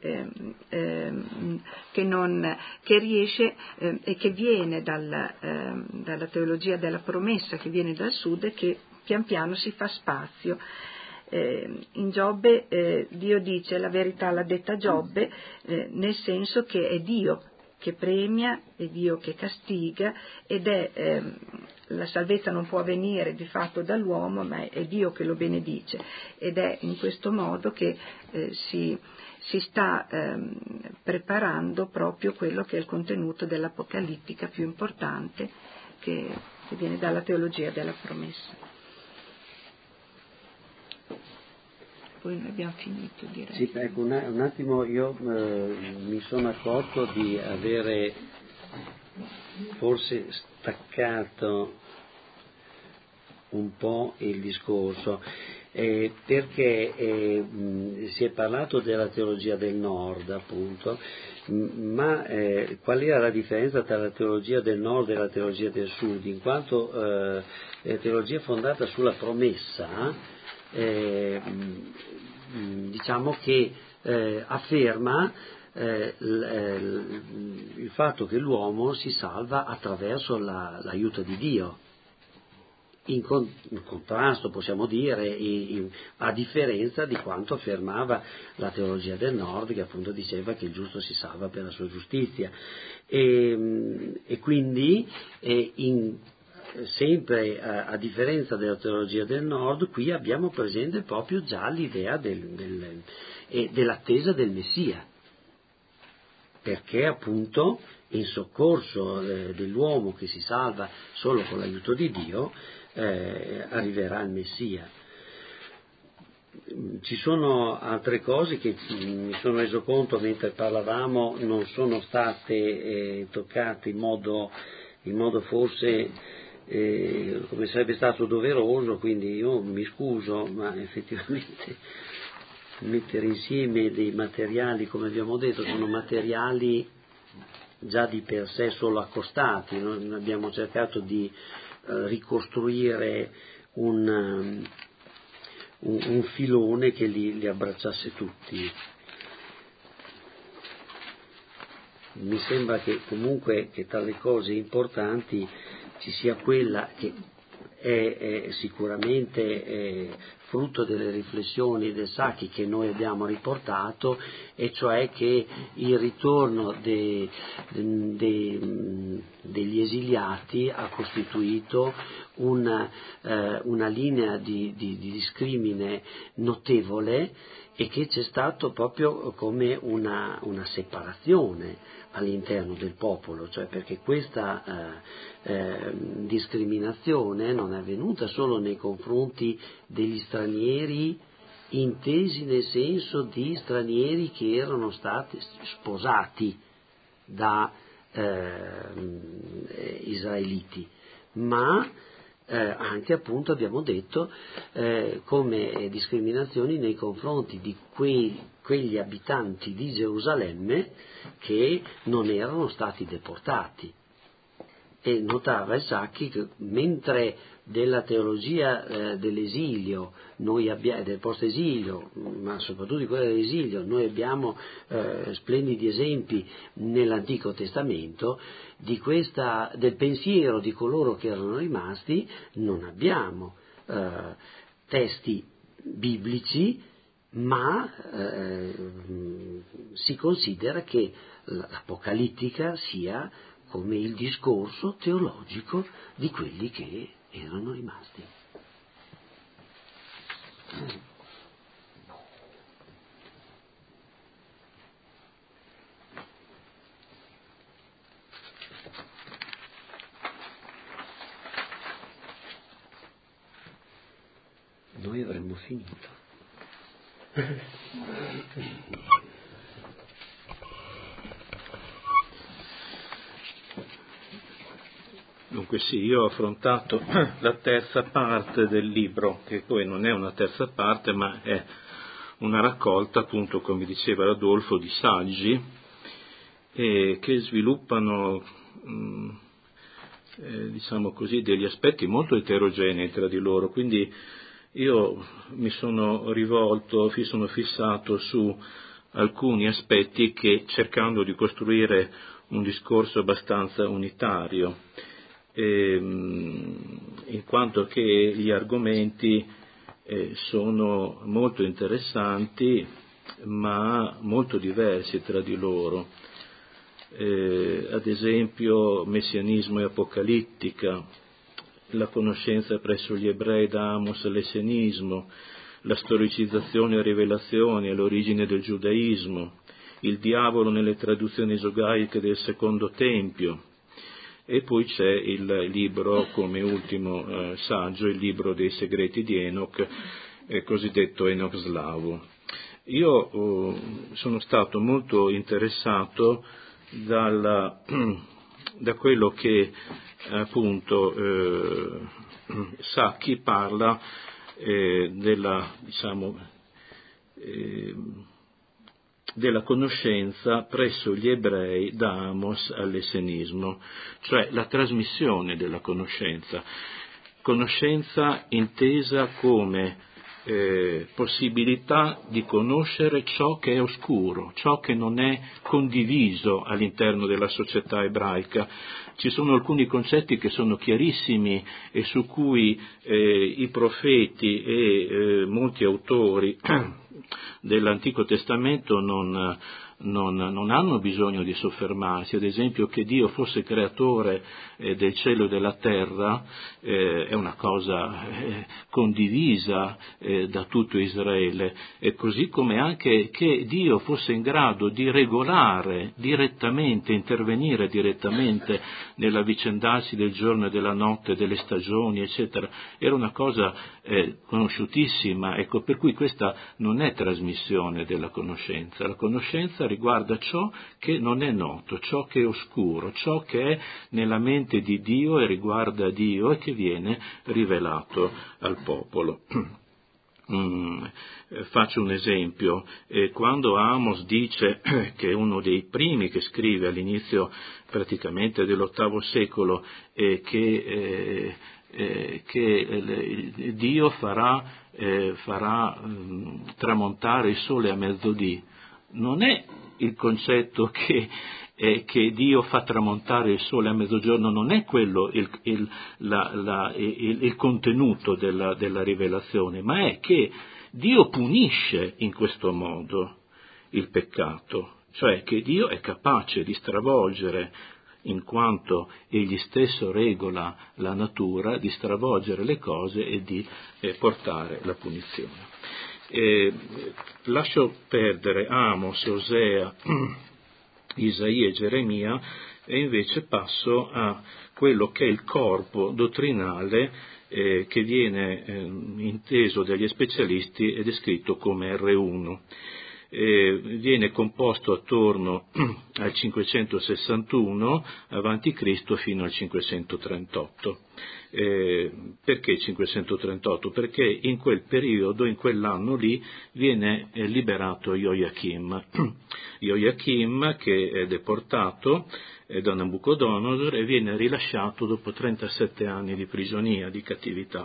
riesce e che viene dalla teologia della promessa, che viene dal sud e che pian piano si fa spazio. In Giobbe Dio dice la verità l'ha detta Giobbe, nel senso che è Dio che premia, è Dio che castiga, ed è la salvezza non può venire di fatto dall'uomo, ma è Dio che lo benedice, ed è in questo modo che si sta preparando proprio quello che è il contenuto dell'Apocalittica più importante, che viene dalla teologia della promessa. Poi noi abbiamo finito, direi. Sì, ecco, un attimo, io mi sono accorto di avere forse staccato un po' il discorso, perché si è parlato della teologia del nord, appunto, ma qual era la differenza tra la teologia del nord e la teologia del sud? In quanto la teologia è fondata sulla promessa, diciamo che afferma il fatto che l'uomo si salva attraverso l'aiuto di Dio, in contrasto, possiamo dire, a differenza di quanto affermava la teologia del nord, che appunto diceva che il giusto si salva per la sua giustizia, e quindi sempre a differenza della teologia del nord, qui abbiamo presente proprio già l'idea dell'attesa del Messia, perché appunto in soccorso dell'uomo che si salva solo con l'aiuto di Dio arriverà il Messia. Ci sono altre cose che mi sono reso conto mentre parlavamo non sono state toccate in modo forse come sarebbe stato doveroso, quindi io mi scuso, ma effettivamente mettere insieme dei materiali, come abbiamo detto, sono materiali già di per sé solo accostati. Noi abbiamo cercato di ricostruire un filone che li abbracciasse tutti. Mi sembra che comunque che tra le cose importanti ci sia quella che è sicuramente frutto delle riflessioni del Sacchi che noi abbiamo riportato, e cioè che il ritorno degli esiliati ha costituito una linea di discrimine notevole, e che c'è stato proprio come una separazione all'interno del popolo, cioè perché questa discriminazione non è avvenuta solo nei confronti degli stranieri, intesi nel senso di stranieri che erano stati sposati da israeliti, ma anche appunto abbiamo detto come discriminazioni nei confronti di quegli abitanti di Gerusalemme che non erano stati deportati. E notava il Sacchi che mentre della teologia dell'esilio, del post-esilio, ma soprattutto di quella dell'esilio, noi abbiamo splendidi esempi nell'Antico Testamento, del pensiero di coloro che erano rimasti non abbiamo testi biblici, ma si considera che l'Apocalittica sia come il discorso teologico di quelli che erano rimasti. Noi avremmo finito. Dunque sì, io ho affrontato la terza parte del libro, che poi non è una terza parte, ma è una raccolta, appunto, come diceva Rodolfo, di saggi che sviluppano, diciamo così, degli aspetti molto eterogenei tra di loro. Quindi io mi sono fissato su alcuni aspetti che, cercando di costruire un discorso abbastanza unitario, in quanto che gli argomenti sono molto interessanti ma molto diversi tra di loro. Ad esempio messianismo e apocalittica, la conoscenza presso gli ebrei da Amos all'essenismo, la storicizzazione e rivelazione all'origine del giudaismo, il diavolo nelle traduzioni esogaiche del secondo tempio. E poi c'è il libro, come ultimo saggio, il libro dei segreti di Enoch, cosiddetto Enoch Slavo. Io sono stato molto interessato da quello che appunto Sacchi parla della conoscenza presso gli ebrei da Amos all'essenismo, cioè la trasmissione della conoscenza intesa come possibilità di conoscere ciò che è oscuro, ciò che non è condiviso all'interno della società ebraica. Ci sono alcuni concetti che sono chiarissimi e su cui i profeti e molti autori dell'Antico Testamento non hanno bisogno di soffermarsi. Ad esempio, che Dio fosse creatore del cielo e della terra è una cosa condivisa da tutto Israele, e così come anche che Dio fosse in grado di regolare direttamente, intervenire direttamente nell'avvicendarsi del giorno e della notte, delle stagioni, eccetera, era una cosa conosciutissima. Ecco, per cui questa non è trasmissione della conoscenza. La conoscenza riguarda ciò che non è noto, ciò che è oscuro, ciò che è nella mente di Dio e riguarda Dio e che viene rivelato al popolo. Faccio un esempio. Quando Amos dice che è uno dei primi che scrive all'inizio praticamente dell'VIII secolo che Dio farà tramontare il sole a mezzodì, non è il concetto che Dio fa tramontare il sole a mezzogiorno, non è quello il contenuto della rivelazione, ma è che Dio punisce in questo modo il peccato, cioè che Dio è capace di stravolgere, in quanto egli stesso regola la natura, di stravolgere le cose e di portare la punizione. Lascio perdere Amos, Osea, Isaia e Geremia e invece passo a quello che è il corpo dottrinale che viene inteso dagli specialisti e descritto come R1. viene composto attorno al 561 a.C. fino al 538. Perché 538? Perché in quel periodo, in quell'anno lì, viene liberato Joachim. Joachim, che è deportato da Nabucodonosor e viene rilasciato dopo 37 anni di prigionia, di cattività.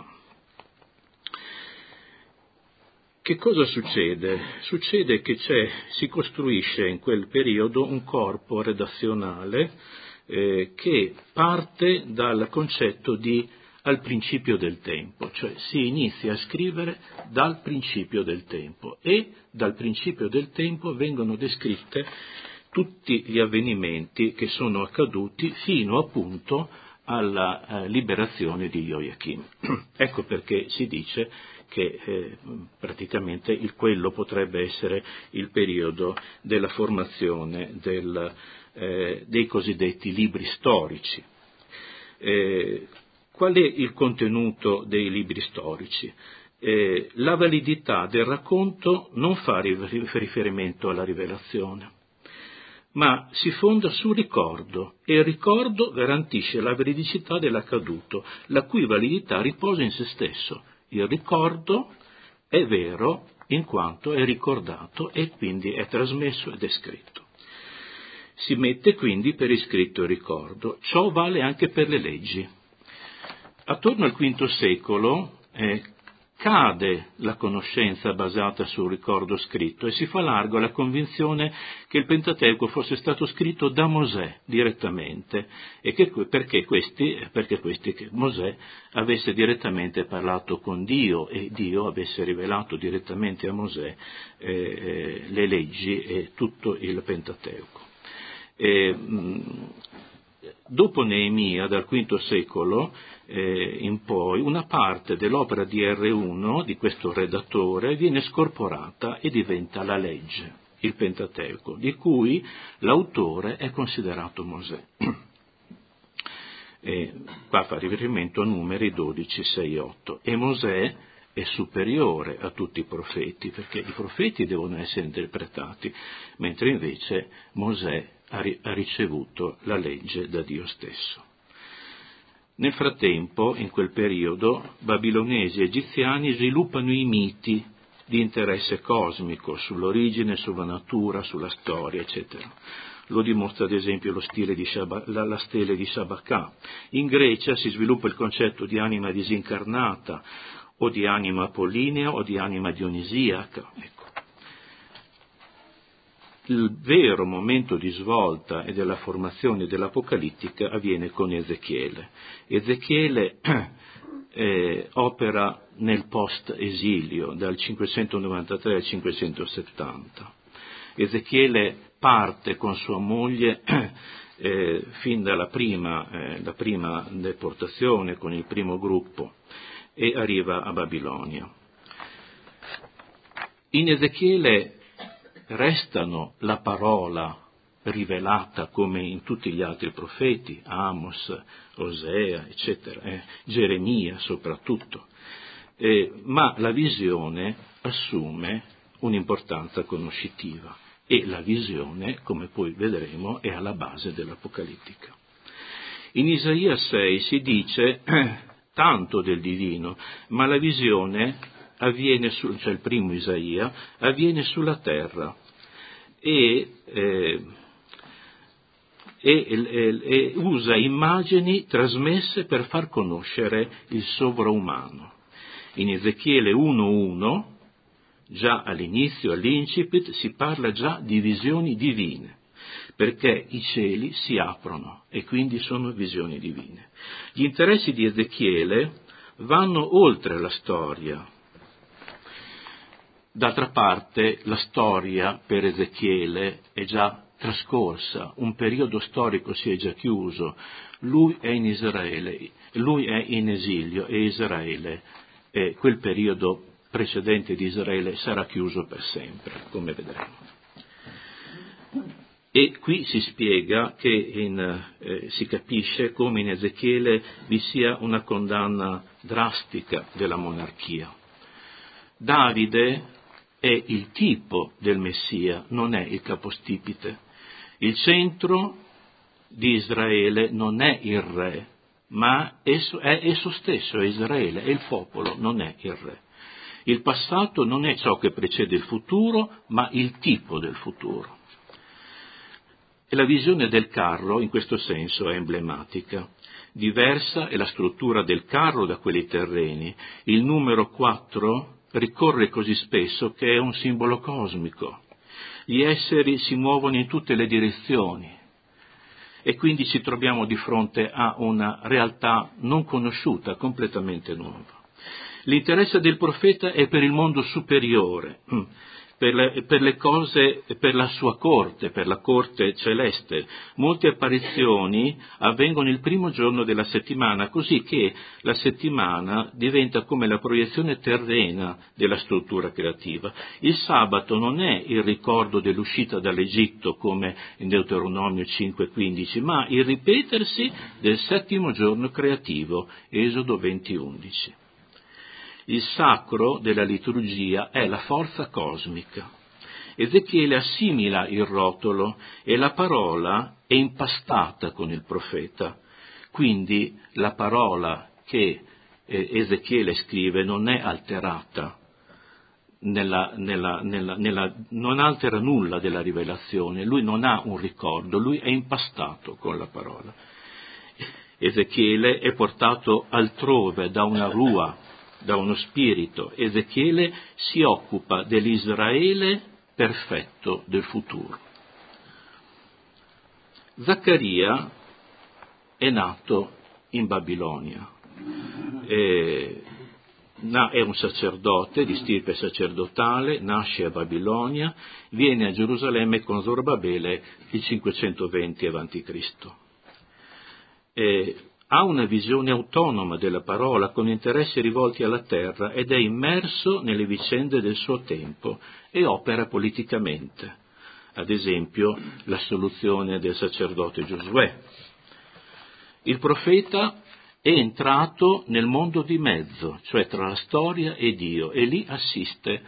Che cosa succede? Succede che si costruisce in quel periodo un corpo redazionale che parte dal concetto di al principio del tempo, cioè si inizia a scrivere dal principio del tempo e dal principio del tempo vengono descritte tutti gli avvenimenti che sono accaduti fino appunto alla liberazione di Joachim. Ecco perché si dice che praticamente quello potrebbe essere il periodo della formazione dei cosiddetti libri storici. Qual è il contenuto dei libri storici? La validità del racconto non fa riferimento alla rivelazione, ma si fonda sul ricordo, e il ricordo garantisce la veridicità dell'accaduto, la cui validità riposa in se stesso. Il ricordo è vero in quanto è ricordato e quindi è trasmesso ed è scritto. Si mette quindi per iscritto il ricordo. Ciò vale anche per le leggi. Attorno al V secolo cade la conoscenza basata sul ricordo scritto e si fa largo alla convinzione che il Pentateuco fosse stato scritto da Mosè direttamente e che Mosè avesse direttamente parlato con Dio e Dio avesse rivelato direttamente a Mosè le leggi e tutto il Pentateuco. Dopo Neemia, dal V secolo in poi, una parte dell'opera di R1, di questo redattore, viene scorporata e diventa la legge, il Pentateuco, di cui l'autore è considerato Mosè. Qua fa riferimento a Numeri 12, 6, 8. E Mosè è superiore a tutti i profeti, perché i profeti devono essere interpretati, mentre invece Mosè ha ricevuto la legge da Dio stesso. Nel frattempo, in quel periodo, babilonesi e egiziani sviluppano i miti di interesse cosmico sull'origine, sulla natura, sulla storia, eccetera. Lo dimostra ad esempio la stele di Shabakà. In Grecia si sviluppa il concetto di anima disincarnata, o di anima apollinea, o di anima dionisiaca. Ecco. Il vero momento di svolta e della formazione dell'Apocalittica avviene con Ezechiele. Ezechiele opera nel post-esilio, dal 593 al 570. Ezechiele parte con sua moglie fin dalla prima deportazione, con il primo gruppo, e arriva a Babilonia. In Ezechiele restano la parola rivelata come in tutti gli altri profeti, Amos, Osea, eccetera, Geremia soprattutto, ma la visione assume un'importanza conoscitiva e la visione, come poi vedremo, è alla base dell'Apocalittica. In Isaia 6 si dice tanto del divino, ma la visione avviene cioè il primo Isaia, avviene sulla terra e usa immagini trasmesse per far conoscere il sovraumano. In Ezechiele 1.1, già all'inizio, all'incipit, si parla già di visioni divine, perché i cieli si aprono e quindi sono visioni divine. Gli interessi di Ezechiele vanno oltre la storia. D'altra parte la storia per Ezechiele è già trascorsa, un periodo storico si è già chiuso, lui è in Israele, lui è in esilio e Israele, quel periodo precedente di Israele sarà chiuso per sempre, come vedremo. E qui si spiega che si capisce come in Ezechiele vi sia una condanna drastica della monarchia. Davide è il tipo del Messia, non è il capostipite. Il centro di Israele non è il re, ma è esso stesso, è Israele, è il popolo, non è il re. Il passato non è ciò che precede il futuro, ma il tipo del futuro. E la visione del carro, in questo senso, è emblematica. Diversa è la struttura del carro da quelli terreni. Il numero 4 ricorre così spesso che è un simbolo cosmico. Gli esseri si muovono in tutte le direzioni e quindi ci troviamo di fronte a una realtà non conosciuta, completamente nuova. L'interesse del profeta è per il mondo superiore, per le cose, per la sua corte, per la corte celeste. Molte apparizioni avvengono il primo giorno della settimana, così che la settimana diventa come la proiezione terrena della struttura creativa. Il sabato non è il ricordo dell'uscita dall'Egitto, come in Deuteronomio 5,15, ma il ripetersi del settimo giorno creativo, Esodo 20,11. Il sacro della liturgia è la forza cosmica. Ezechiele assimila il rotolo e la parola è impastata con il profeta. Quindi la parola che Ezechiele scrive non è alterata, non altera nulla della rivelazione, lui non ha un ricordo, lui è impastato con la parola. Ezechiele è portato altrove da una rua, da uno spirito. Ezechiele si occupa dell'Israele perfetto del futuro. Zaccaria è nato in Babilonia, è un sacerdote di stirpe sacerdotale, nasce a Babilonia, viene a Gerusalemme con Zorobabele il 520 a.C. Ha una visione autonoma della parola con interessi rivolti alla terra ed è immerso nelle vicende del suo tempo e opera politicamente, ad esempio l'assoluzione del sacerdote Giosuè. Il profeta è entrato nel mondo di mezzo, cioè tra la storia e Dio, e lì assiste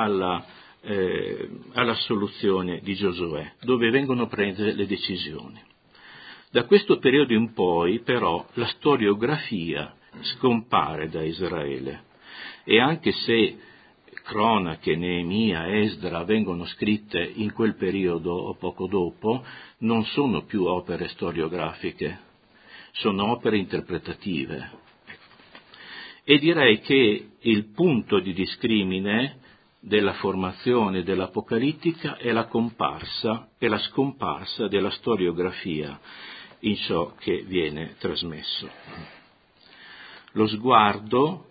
all'assoluzione di Giosuè, dove vengono prese le decisioni. Da questo periodo in poi, però, la storiografia scompare da Israele e anche se cronache, Neemia, Esdra vengono scritte in quel periodo o poco dopo, non sono più opere storiografiche, sono opere interpretative. E direi che il punto di discrimine della formazione dell'Apocalittica è la scomparsa della storiografia in ciò che viene trasmesso. Lo sguardo,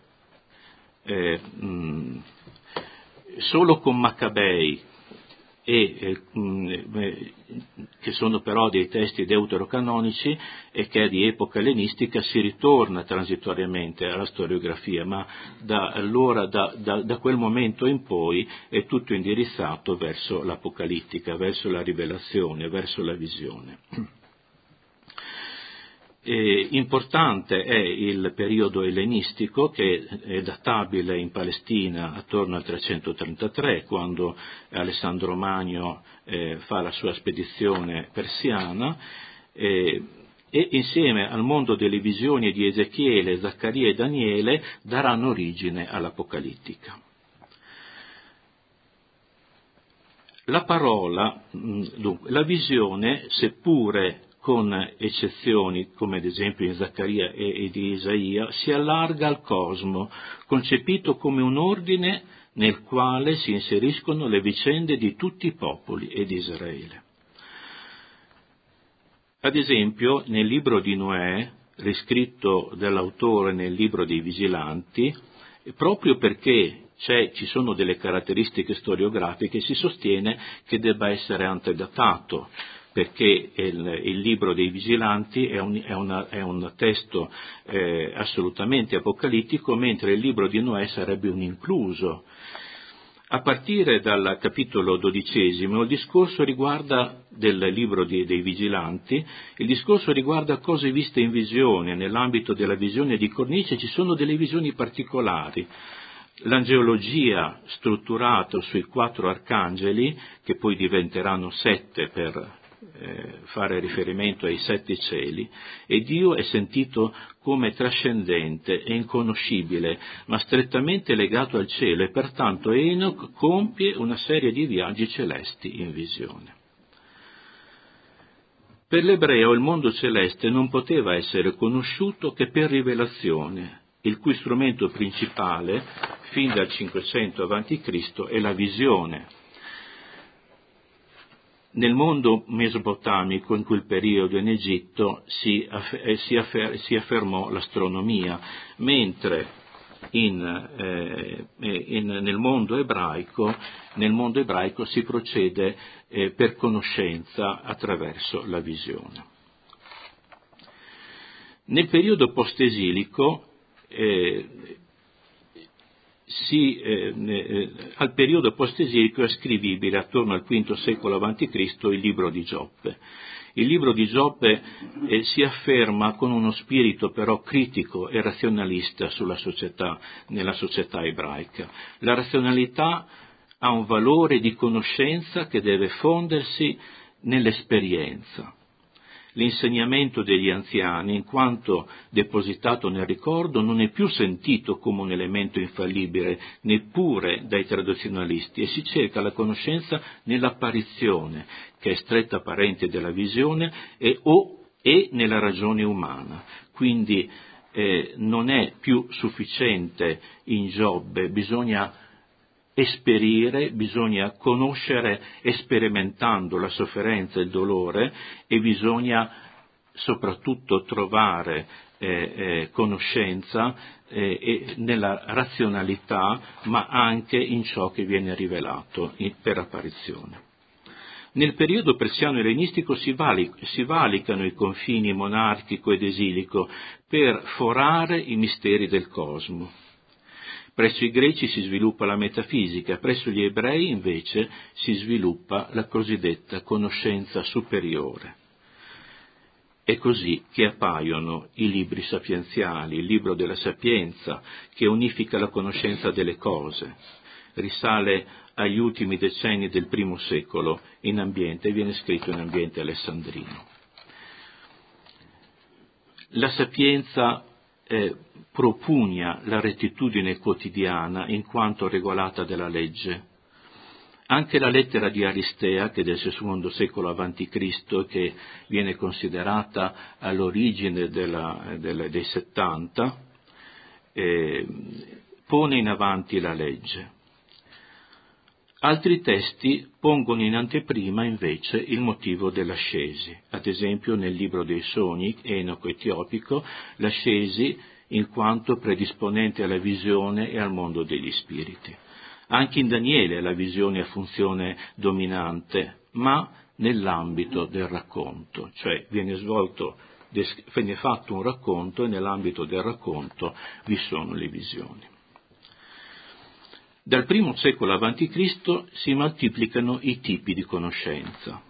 solo con Maccabei, che sono però dei testi deuterocanonici e che è di epoca ellenistica, si ritorna transitoriamente alla storiografia, ma da quel momento in poi è tutto indirizzato verso l'apocalittica, verso la rivelazione, verso la visione. Importante è il periodo ellenistico, che è databile in Palestina attorno al 333, quando Alessandro Magno fa la sua spedizione persiana, e insieme al mondo delle visioni di Ezechiele, Zaccaria e Daniele daranno origine all'Apocalittica. La parola, dunque, la visione, seppure con eccezioni, come ad esempio in Zaccaria e di Isaia, si allarga al cosmo, concepito come un ordine nel quale si inseriscono le vicende di tutti i popoli e di Israele. Ad esempio, nel libro di Noè, riscritto dall'autore nel libro dei Vigilanti, proprio perché ci sono delle caratteristiche storiografiche, si sostiene che debba essere antedatato, perché il libro dei Vigilanti è un testo assolutamente apocalittico, mentre il libro di Noè sarebbe un incluso. A partire dal capitolo 12, il discorso riguarda del libro dei Vigilanti, il discorso riguarda cose viste in visione. Nell'ambito della visione di cornice ci sono delle visioni particolari. l'angeologia strutturata sui 4 arcangeli, che poi diventeranno 7 per fare riferimento ai 7 cieli, e Dio è sentito come trascendente e inconoscibile, ma strettamente legato al cielo, e pertanto Enoch compie una serie di viaggi celesti in visione. Per l'ebreo il mondo celeste non poteva essere conosciuto che per rivelazione, il cui strumento principale, fin dal 500 a.C., è la visione. Nel mondo mesopotamico, in quel periodo in Egitto, si affermò l'astronomia, mentre nel mondo ebraico si procede per conoscenza attraverso la visione. Nel periodo post-esilico al periodo post-esilico è ascrivibile attorno al V secolo a.C. il libro di Giobbe. Il libro di Giobbe si afferma con uno spirito però critico e razionalista nella società ebraica. La razionalità ha un valore di conoscenza che deve fondersi nell'esperienza. L'insegnamento degli anziani, in quanto depositato nel ricordo, non è più sentito come un elemento infallibile neppure dai tradizionalisti, e si cerca la conoscenza nell'apparizione, che è stretta parente della visione, e nella ragione umana. Quindi non è più sufficiente in Giobbe, bisogna esperire, bisogna conoscere sperimentando la sofferenza e il dolore, e bisogna soprattutto trovare conoscenza nella razionalità, ma anche in ciò che viene rivelato per apparizione. Nel periodo persiano-ellenistico si valicano i confini monarchico ed esilico per forare i misteri del cosmo. Presso i greci si sviluppa la metafisica, presso gli ebrei invece si sviluppa la cosiddetta conoscenza superiore. È così che appaiono i libri sapienziali, il libro della Sapienza, che unifica la conoscenza delle cose, risale agli ultimi decenni del I secolo viene scritto in ambiente alessandrino. La Sapienza propugna la rettitudine quotidiana in quanto regolata dalla legge. Anche la lettera di Aristea, che è del II secolo a.C., che viene considerata all'origine dei 70, pone in avanti la legge. Altri testi pongono in anteprima invece il motivo dell'ascesi. Ad esempio nel libro dei sogni, Enoco etiopico, l'ascesi in quanto predisponente alla visione e al mondo degli spiriti. Anche in Daniele la visione ha funzione dominante, ma nell'ambito del racconto, cioè viene fatto un racconto e nell'ambito del racconto vi sono le visioni. Dal I secolo a.C. si moltiplicano i tipi di conoscenza.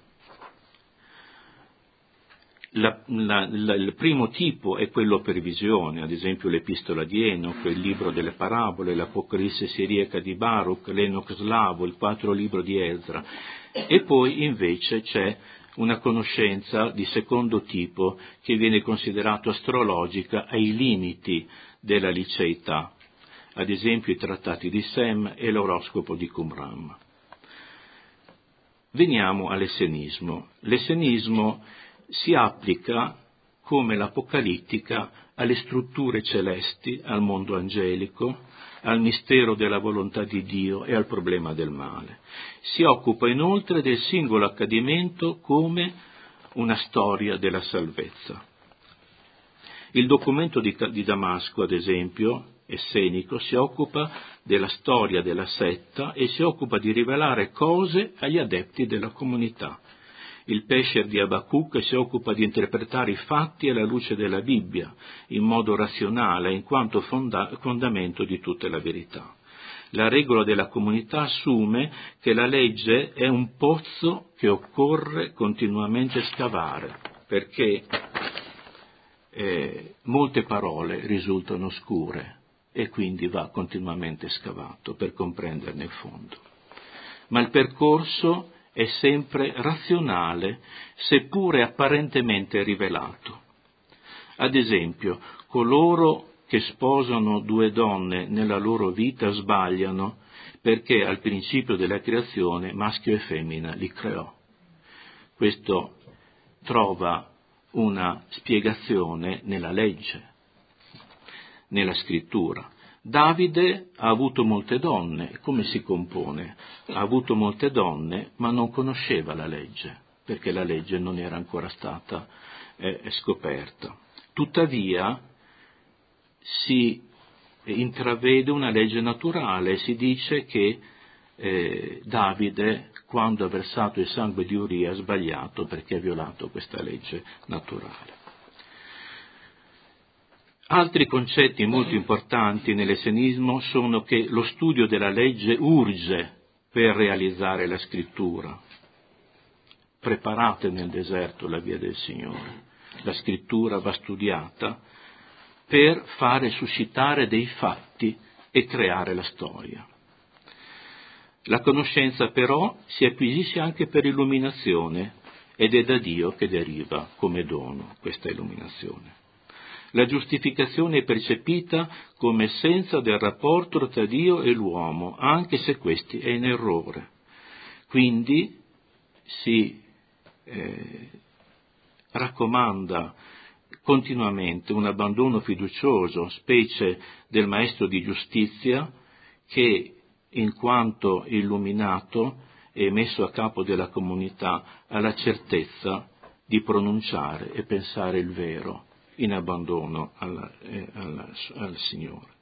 Il primo tipo è quello per visione, ad esempio l'Epistola di Enoch, il libro delle parabole, l'Apocalisse siriaca di Baruch, l'Enoch slavo, il 4 libro di Ezra. E poi invece c'è una conoscenza di secondo tipo che viene considerato astrologica ai limiti della liceità. Ad esempio i trattati di Sem e l'oroscopo di Qumran. Veniamo all'essenismo. L'essenismo si applica come l'apocalittica alle strutture celesti, al mondo angelico, al mistero della volontà di Dio e al problema del male. Si occupa inoltre del singolo accadimento come una storia della salvezza. Il documento di Damasco, ad esempio, essenico, si occupa della storia della setta e si occupa di rivelare cose agli adepti della comunità. Il Pesher di Abacuc si occupa di interpretare i fatti alla luce della Bibbia, in modo razionale, in quanto fondamento di tutta la verità. La regola della comunità assume che la legge è un pozzo che occorre continuamente scavare, perché molte parole risultano oscure, e quindi va continuamente scavato per comprenderne il fondo. Ma il percorso è sempre razionale, seppure apparentemente rivelato. Ad esempio, coloro che sposano due donne nella loro vita sbagliano perché al principio della creazione maschio e femmina li creò. Questo trova una spiegazione nella legge, nella scrittura. Davide ha avuto molte donne, come si compone? Ha avuto molte donne, ma non conosceva la legge, perché la legge non era ancora stata scoperta. Tuttavia si intravede una legge naturale, si dice che Davide, quando ha versato il sangue di Uria, ha sbagliato perché ha violato questa legge naturale. Altri concetti molto importanti nell'essenismo sono che lo studio della legge urge per realizzare la scrittura. Preparate nel deserto la via del Signore. La scrittura va studiata per fare suscitare dei fatti e creare la storia. La conoscenza però si acquisisce anche per illuminazione ed è da Dio che deriva come dono questa illuminazione. La giustificazione è percepita come essenza del rapporto tra Dio e l'uomo, anche se questi è in errore. Quindi si raccomanda continuamente un abbandono fiducioso, specie del maestro di giustizia, che in quanto illuminato e messo a capo della comunità ha la certezza di pronunciare e pensare il vero in abbandono al Signore.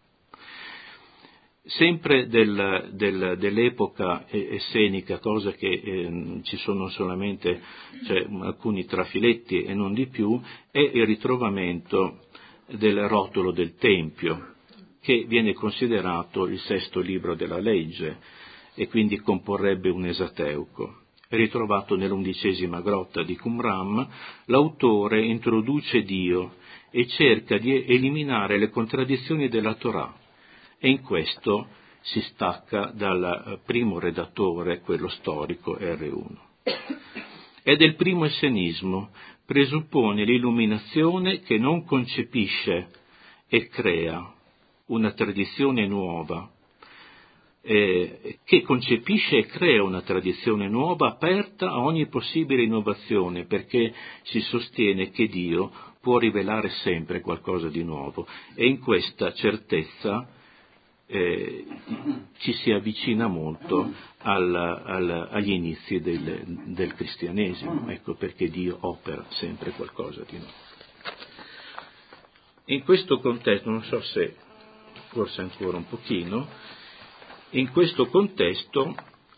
Sempre dell'epoca essenica, cosa che ci sono solamente alcuni trafiletti e non di più, è il ritrovamento del rotolo del Tempio, che viene considerato il sesto libro della legge e quindi comporrebbe un Esateuco. Ritrovato nell'11ª grotta di Qumran, l'autore introduce Dio e cerca di eliminare le contraddizioni della Torah, e in questo si stacca dal primo redattore, quello storico R1. È del primo essenismo, presuppone l'illuminazione che non concepisce e crea una tradizione nuova, che concepisce e crea una tradizione nuova aperta a ogni possibile innovazione, perché si sostiene che Dio può rivelare sempre qualcosa di nuovo, e in questa certezza ci si avvicina molto agli inizi del cristianesimo, ecco perché Dio opera sempre qualcosa di nuovo. In questo contesto, non so se forse ancora un pochino, in questo contesto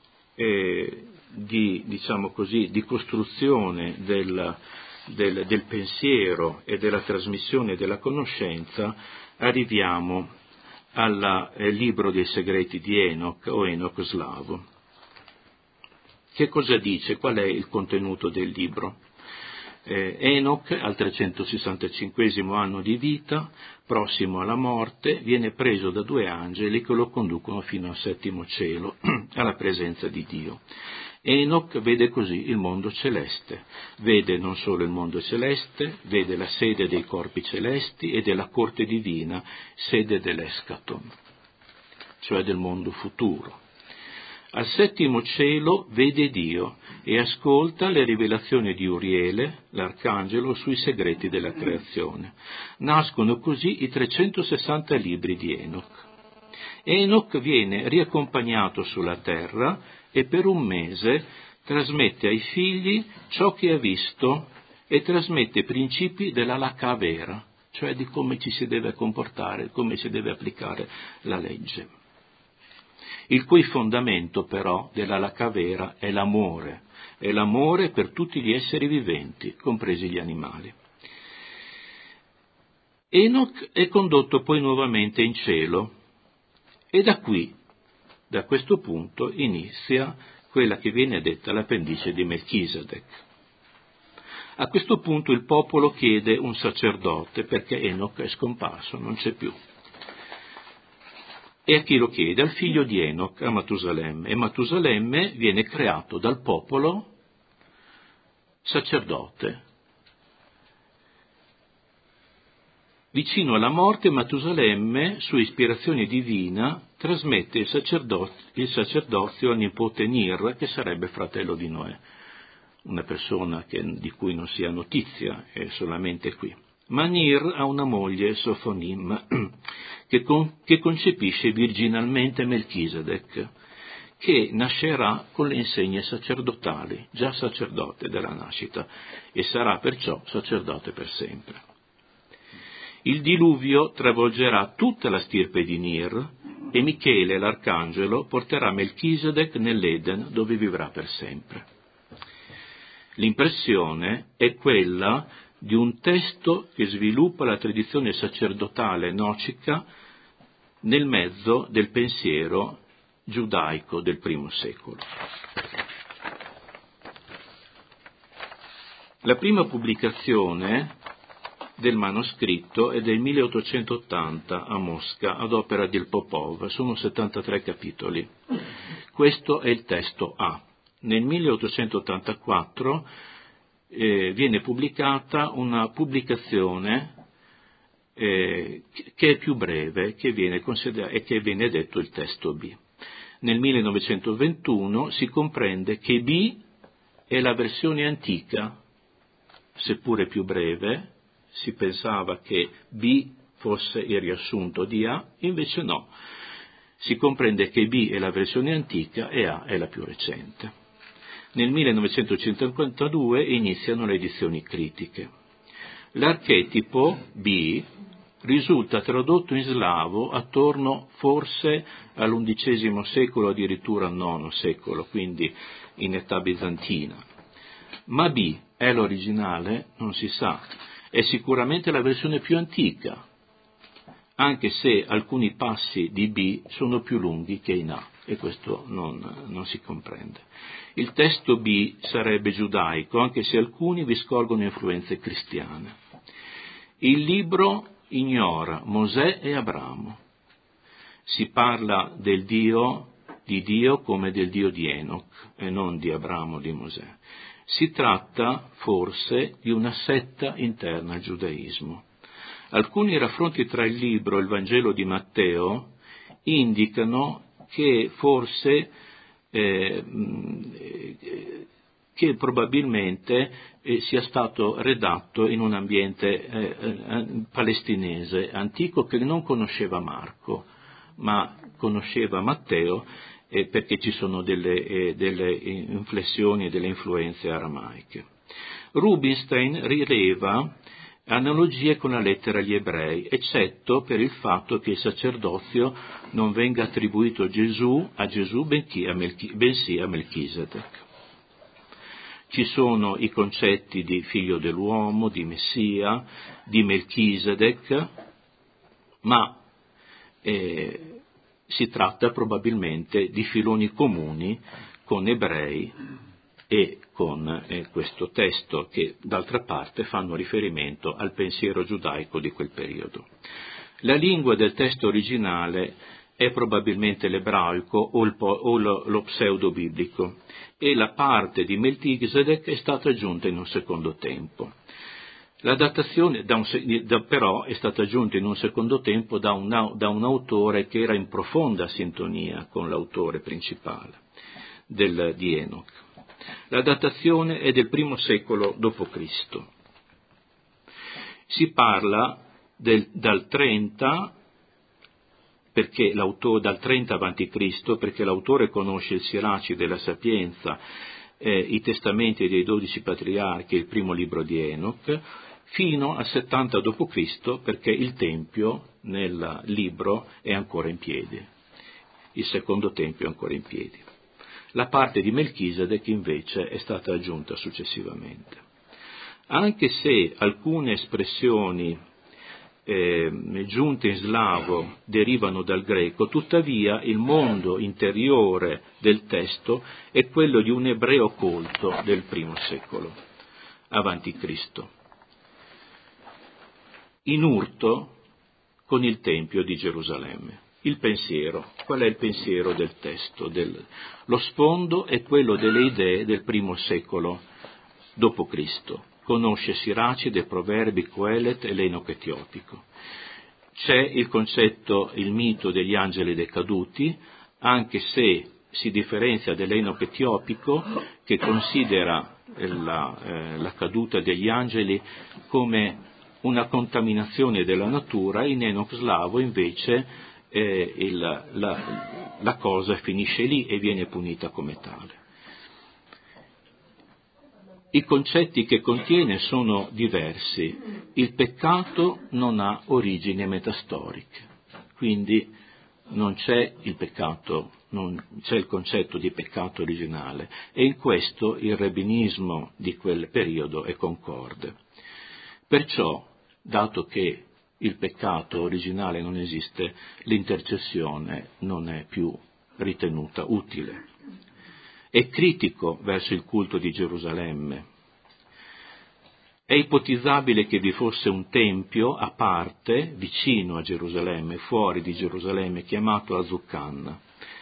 di costruzione del pensiero e della trasmissione della conoscenza, arriviamo al libro dei segreti di Enoch o Enoch slavo. Che cosa dice? Qual è il contenuto del libro? Enoch, al 365 anno di vita, prossimo alla morte, viene preso da due angeli che lo conducono fino al settimo cielo, alla presenza di Dio. Enoch vede così il mondo celeste, vede non solo il mondo celeste, vede la sede dei corpi celesti e della corte divina, sede dell'eschaton, cioè del mondo futuro. Al settimo cielo vede Dio e ascolta le rivelazioni di Uriele, l'arcangelo, sui segreti della creazione. Nascono così i 360 libri di Enoch. Enoch viene riaccompagnato sulla terra e per un mese trasmette ai figli ciò che ha visto e trasmette principi dell'Halakha vera, cioè di come ci si deve comportare, come si deve applicare la legge. Il cui fondamento però dell'Halakha vera è l'amore per tutti gli esseri viventi, compresi gli animali. Enoch è condotto poi nuovamente in cielo e da questo punto inizia quella che viene detta l'appendice di Melchisedec. A questo punto il popolo chiede un sacerdote perché Enoch è scomparso, non c'è più. E a chi lo chiede? Al figlio di Enoch, a Matusalemme. E Matusalemme viene creato dal popolo sacerdote. Vicino alla morte, Matusalemme, su ispirazione divina, trasmette il sacerdozio al nipote Nir, che sarebbe fratello di Noè, una persona di cui non si ha notizia, è solamente qui. Ma Nir ha una moglie, Sofonim, che concepisce virginalmente Melchisedec, che nascerà con le insegne sacerdotali, già sacerdote della nascita, e sarà perciò sacerdote per sempre. Il diluvio travolgerà tutta la stirpe di Nir e Michele, l'arcangelo, porterà Melchisedec nell'Eden, dove vivrà per sempre. L'impressione è quella di un testo che sviluppa la tradizione sacerdotale nocica nel mezzo del pensiero giudaico del I secolo. La prima pubblicazione del manoscritto è del 1880 a Mosca, ad opera di Popov, sono 73 capitoli. Questo è il testo A. Nel 1884 viene pubblicata una pubblicazione che è più breve, che viene detto il testo B. Nel 1921 si comprende che B è la versione antica, seppure più breve. Si pensava che B fosse il riassunto di A, invece no. Si comprende che B è la versione antica e A è la più recente. Nel 1952 iniziano le edizioni critiche. L'archetipo B risulta tradotto in slavo attorno forse all'XI secolo, addirittura al IX secolo, quindi in età bizantina. Ma B è l'originale? Non si sa. È sicuramente la versione più antica, anche se alcuni passi di B sono più lunghi che in A, e questo non si comprende. Il testo B sarebbe giudaico, anche se alcuni vi scorgono influenze cristiane. Il libro ignora Mosè e Abramo. Si parla di Dio come del Dio di Enoch, e non di Abramo o di Mosè. Si tratta forse di una setta interna al giudaismo. Alcuni raffronti tra il libro e il Vangelo di Matteo indicano che forse che probabilmente sia stato redatto in un ambiente palestinese antico, che non conosceva Marco, ma conosceva Matteo, perché ci sono delle inflessioni e delle influenze aramaiche. Rubinstein rileva analogie con la lettera agli ebrei, eccetto per il fatto che il sacerdozio non venga attribuito a Gesù, bensì a Melchisedec. Ci sono i concetti di figlio dell'uomo, di Messia, di Melchisedec, ma si tratta probabilmente di filoni comuni con ebrei e con questo testo, che d'altra parte fanno riferimento al pensiero giudaico di quel periodo. La lingua del testo originale è probabilmente l'ebraico o lo pseudo-biblico, e la parte di Melchisedec è stata aggiunta in un secondo tempo. La datazione però è stata aggiunta in un secondo tempo da un autore che era in profonda sintonia con l'autore principale di Enoch. La datazione è del I secolo d.C. Si parla dal 30 dal 30 a.C., perché l'autore conosce il Siracide della Sapienza, i testamenti dei 12 patriarchi e il primo libro di Enoch, fino al 70 d.C., perché il Tempio nel libro è ancora in piedi, il secondo Tempio è ancora in piedi. La parte di Melchisedec invece è stata aggiunta successivamente. Anche se alcune espressioni giunte in slavo derivano dal greco, tuttavia il mondo interiore del testo è quello di un ebreo colto del I secolo avanti Cristo, in urto con il Tempio di Gerusalemme. il pensiero. Qual è il pensiero del testo? Lo sfondo è quello delle idee del primo secolo d.C. Conosce Siracide, Proverbi, Coelet e l'Enoch etiopico. C'è il concetto, il mito degli angeli decaduti, anche se si differenzia dall'Enoch etiopico, che considera la caduta degli angeli come una contaminazione della natura. In Enoch slavo invece la cosa finisce lì e viene punita come tale. I concetti che contiene sono diversi. Il peccato non ha origini metastoriche, quindi non c'è il peccato, non c'è il concetto di peccato originale, e in questo il rabbinismo di quel periodo è concorde. Perciò, dato che il peccato originale non esiste, l'intercessione non è più ritenuta utile. È critico verso il culto di Gerusalemme. È ipotizzabile che vi fosse un tempio a parte, vicino a Gerusalemme, fuori di Gerusalemme, chiamato Azucan.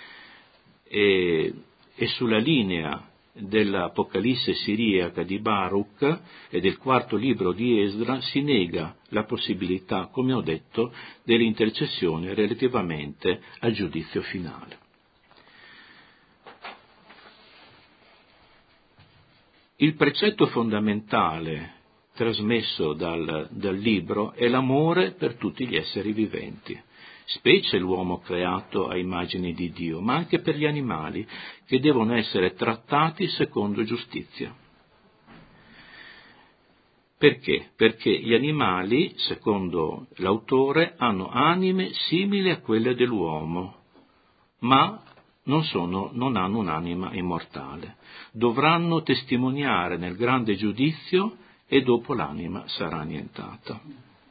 E sulla linea dell'Apocalisse siriaca di Baruch e del quarto libro di Esdra si nega la possibilità, come ho detto, dell'intercessione relativamente al giudizio finale. Il precetto fondamentale trasmesso dal libro è l'amore per tutti gli esseri viventi, specie l'uomo creato a immagine di Dio, ma anche per gli animali, che devono essere trattati secondo giustizia. Perché? Perché gli animali, secondo l'autore, hanno anime simili a quelle dell'uomo, ma non hanno un'anima immortale. Dovranno testimoniare nel grande giudizio e dopo l'anima sarà annientata.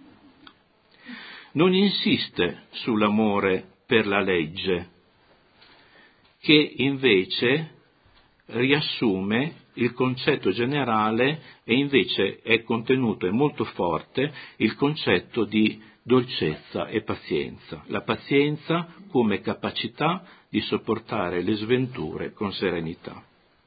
Non insiste sull'amore per la legge, che invece riassume il concetto generale, e invece è contenuto, è molto forte, il concetto di dolcezza e pazienza. La pazienza come capacità di sopportare le sventure con serenità.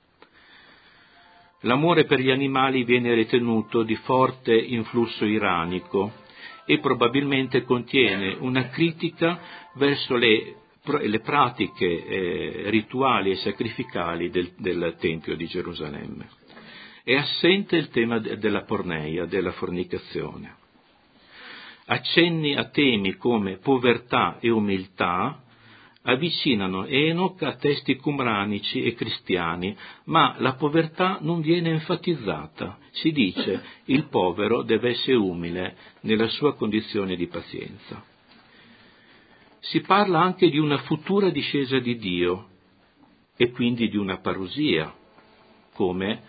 L'amore per gli animali viene ritenuto di forte influsso iranico e probabilmente contiene una critica verso le pratiche rituali e sacrificali del Tempio di Gerusalemme. È assente il tema della porneia, della fornicazione. Accenni a temi come povertà e umiltà avvicinano Enoch a testi qumranici e cristiani, ma la povertà non viene enfatizzata. Si dice il povero deve essere umile nella sua condizione di pazienza. Si parla anche di una futura discesa di Dio e quindi di una parusia, come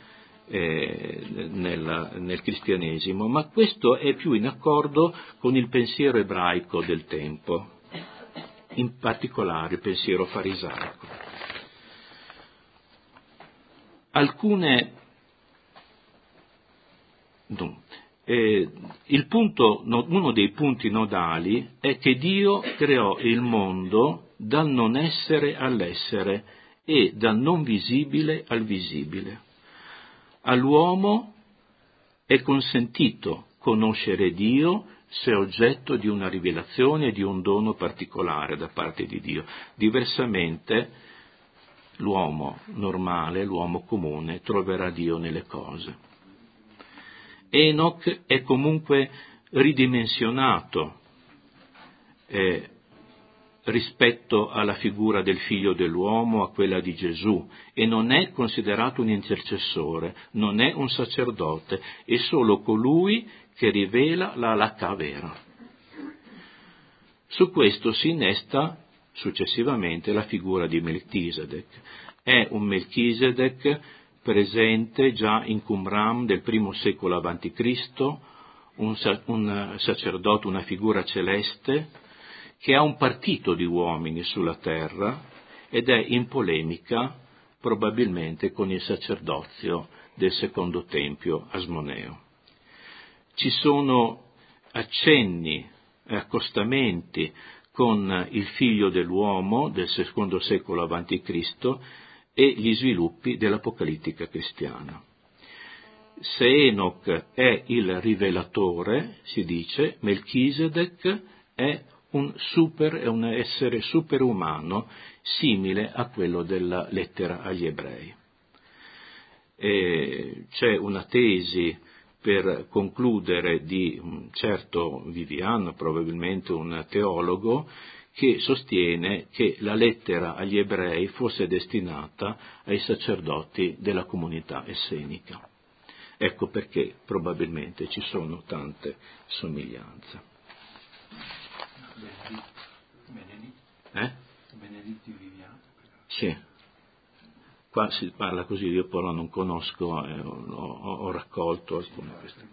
nel cristianesimo, ma questo è più in accordo con il pensiero ebraico del tempo, in particolare il pensiero farisaico. Uno dei punti nodali è che Dio creò il mondo dal non essere all'essere e dal non visibile al visibile. All'uomo è consentito conoscere Dio se è oggetto di una rivelazione, di un dono particolare da parte di Dio. Diversamente l'uomo normale, l'uomo comune, troverà Dio nelle cose. Enoch è comunque ridimensionato rispetto alla figura del figlio dell'uomo, a quella di Gesù, e non è considerato un intercessore, non è un sacerdote, è solo colui che rivela la halakha vera. Su questo si innesta successivamente la figura di Melchisedec. È un Melchisedec presente già in Qumran del I secolo a.C., un sacerdote, una figura celeste, che ha un partito di uomini sulla terra ed è in polemica probabilmente con il sacerdozio del secondo tempio asmoneo. Ci sono accenni, accostamenti con il figlio dell'uomo del secondo secolo a.C. e gli sviluppi dell'apocalittica cristiana. Se Enoch è il rivelatore, si dice, Melchisedec è un essere superumano simile a quello della lettera agli ebrei. E c'è una tesi per concludere di un certo Vivian, probabilmente un teologo, che sostiene che la lettera agli ebrei fosse destinata ai sacerdoti della comunità essenica. Ecco perché probabilmente ci sono tante somiglianze. Benedetti Vivian. Sì. Qua si parla così, io però non conosco, ho raccolto alcune queste.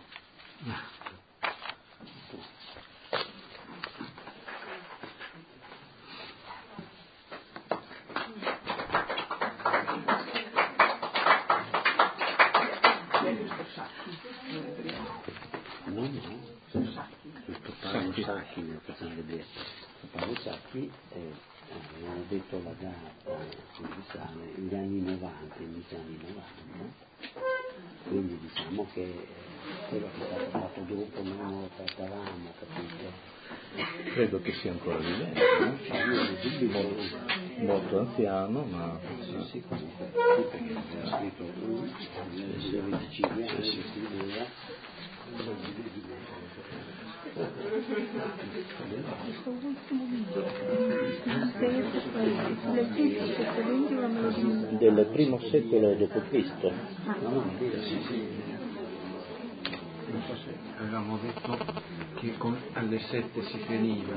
Questo Paolo Sacchi me lo facciamo vedere. Paolo Sacchi avevano detto la data, quindi sale gli anni 90, inizio anni 90, quindi diciamo che quello che è stato fatto dopo non lo trattavamo, capito? Credo che sia ancora vivente, molto anziano, ma sì, comunque, perché aveva scritto nel 25 anni, scriveva. del primo secolo d.C. Non so se avevamo detto che alle 7 si finiva.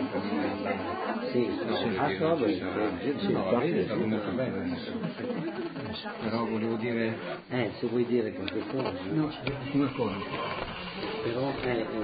Però volevo dire. Se vuoi dire qualche cosa. No, una cosa. Però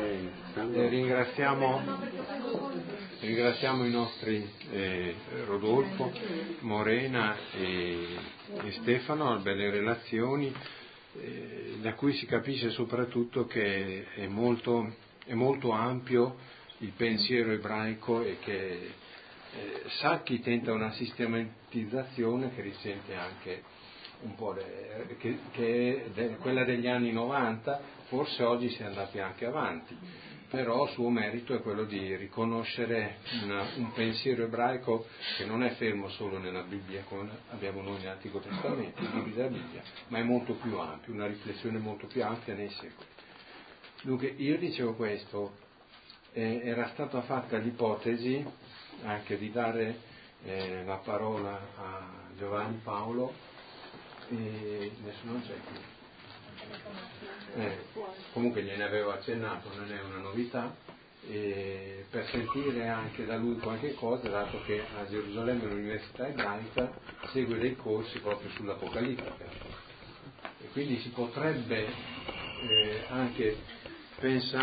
ringraziamo i nostri Rodolfo, Morena e Stefano, belle relazioni, da cui si capisce soprattutto che è molto ampio il pensiero ebraico e che Sacchi tenta una sistematizzazione che risente anche un po' quella degli anni 90, forse oggi si è andati anche avanti, però suo merito è quello di riconoscere un pensiero ebraico che non è fermo solo nella Bibbia, come abbiamo noi nell'Antico Testamento, i libri della Bibbia, ma è molto più ampio, una riflessione molto più ampia nei secoli. Dunque, io dicevo questo, era stata fatta l'ipotesi anche di dare la parola a Giovanni Paolo, e nessuno c'è qui. Comunque gliene avevo accennato, non è una novità, per sentire anche da lui qualche cosa, dato che a Gerusalemme l'Università Ebraica segue dei corsi proprio sull'Apocalittica, e quindi si potrebbe anche pensare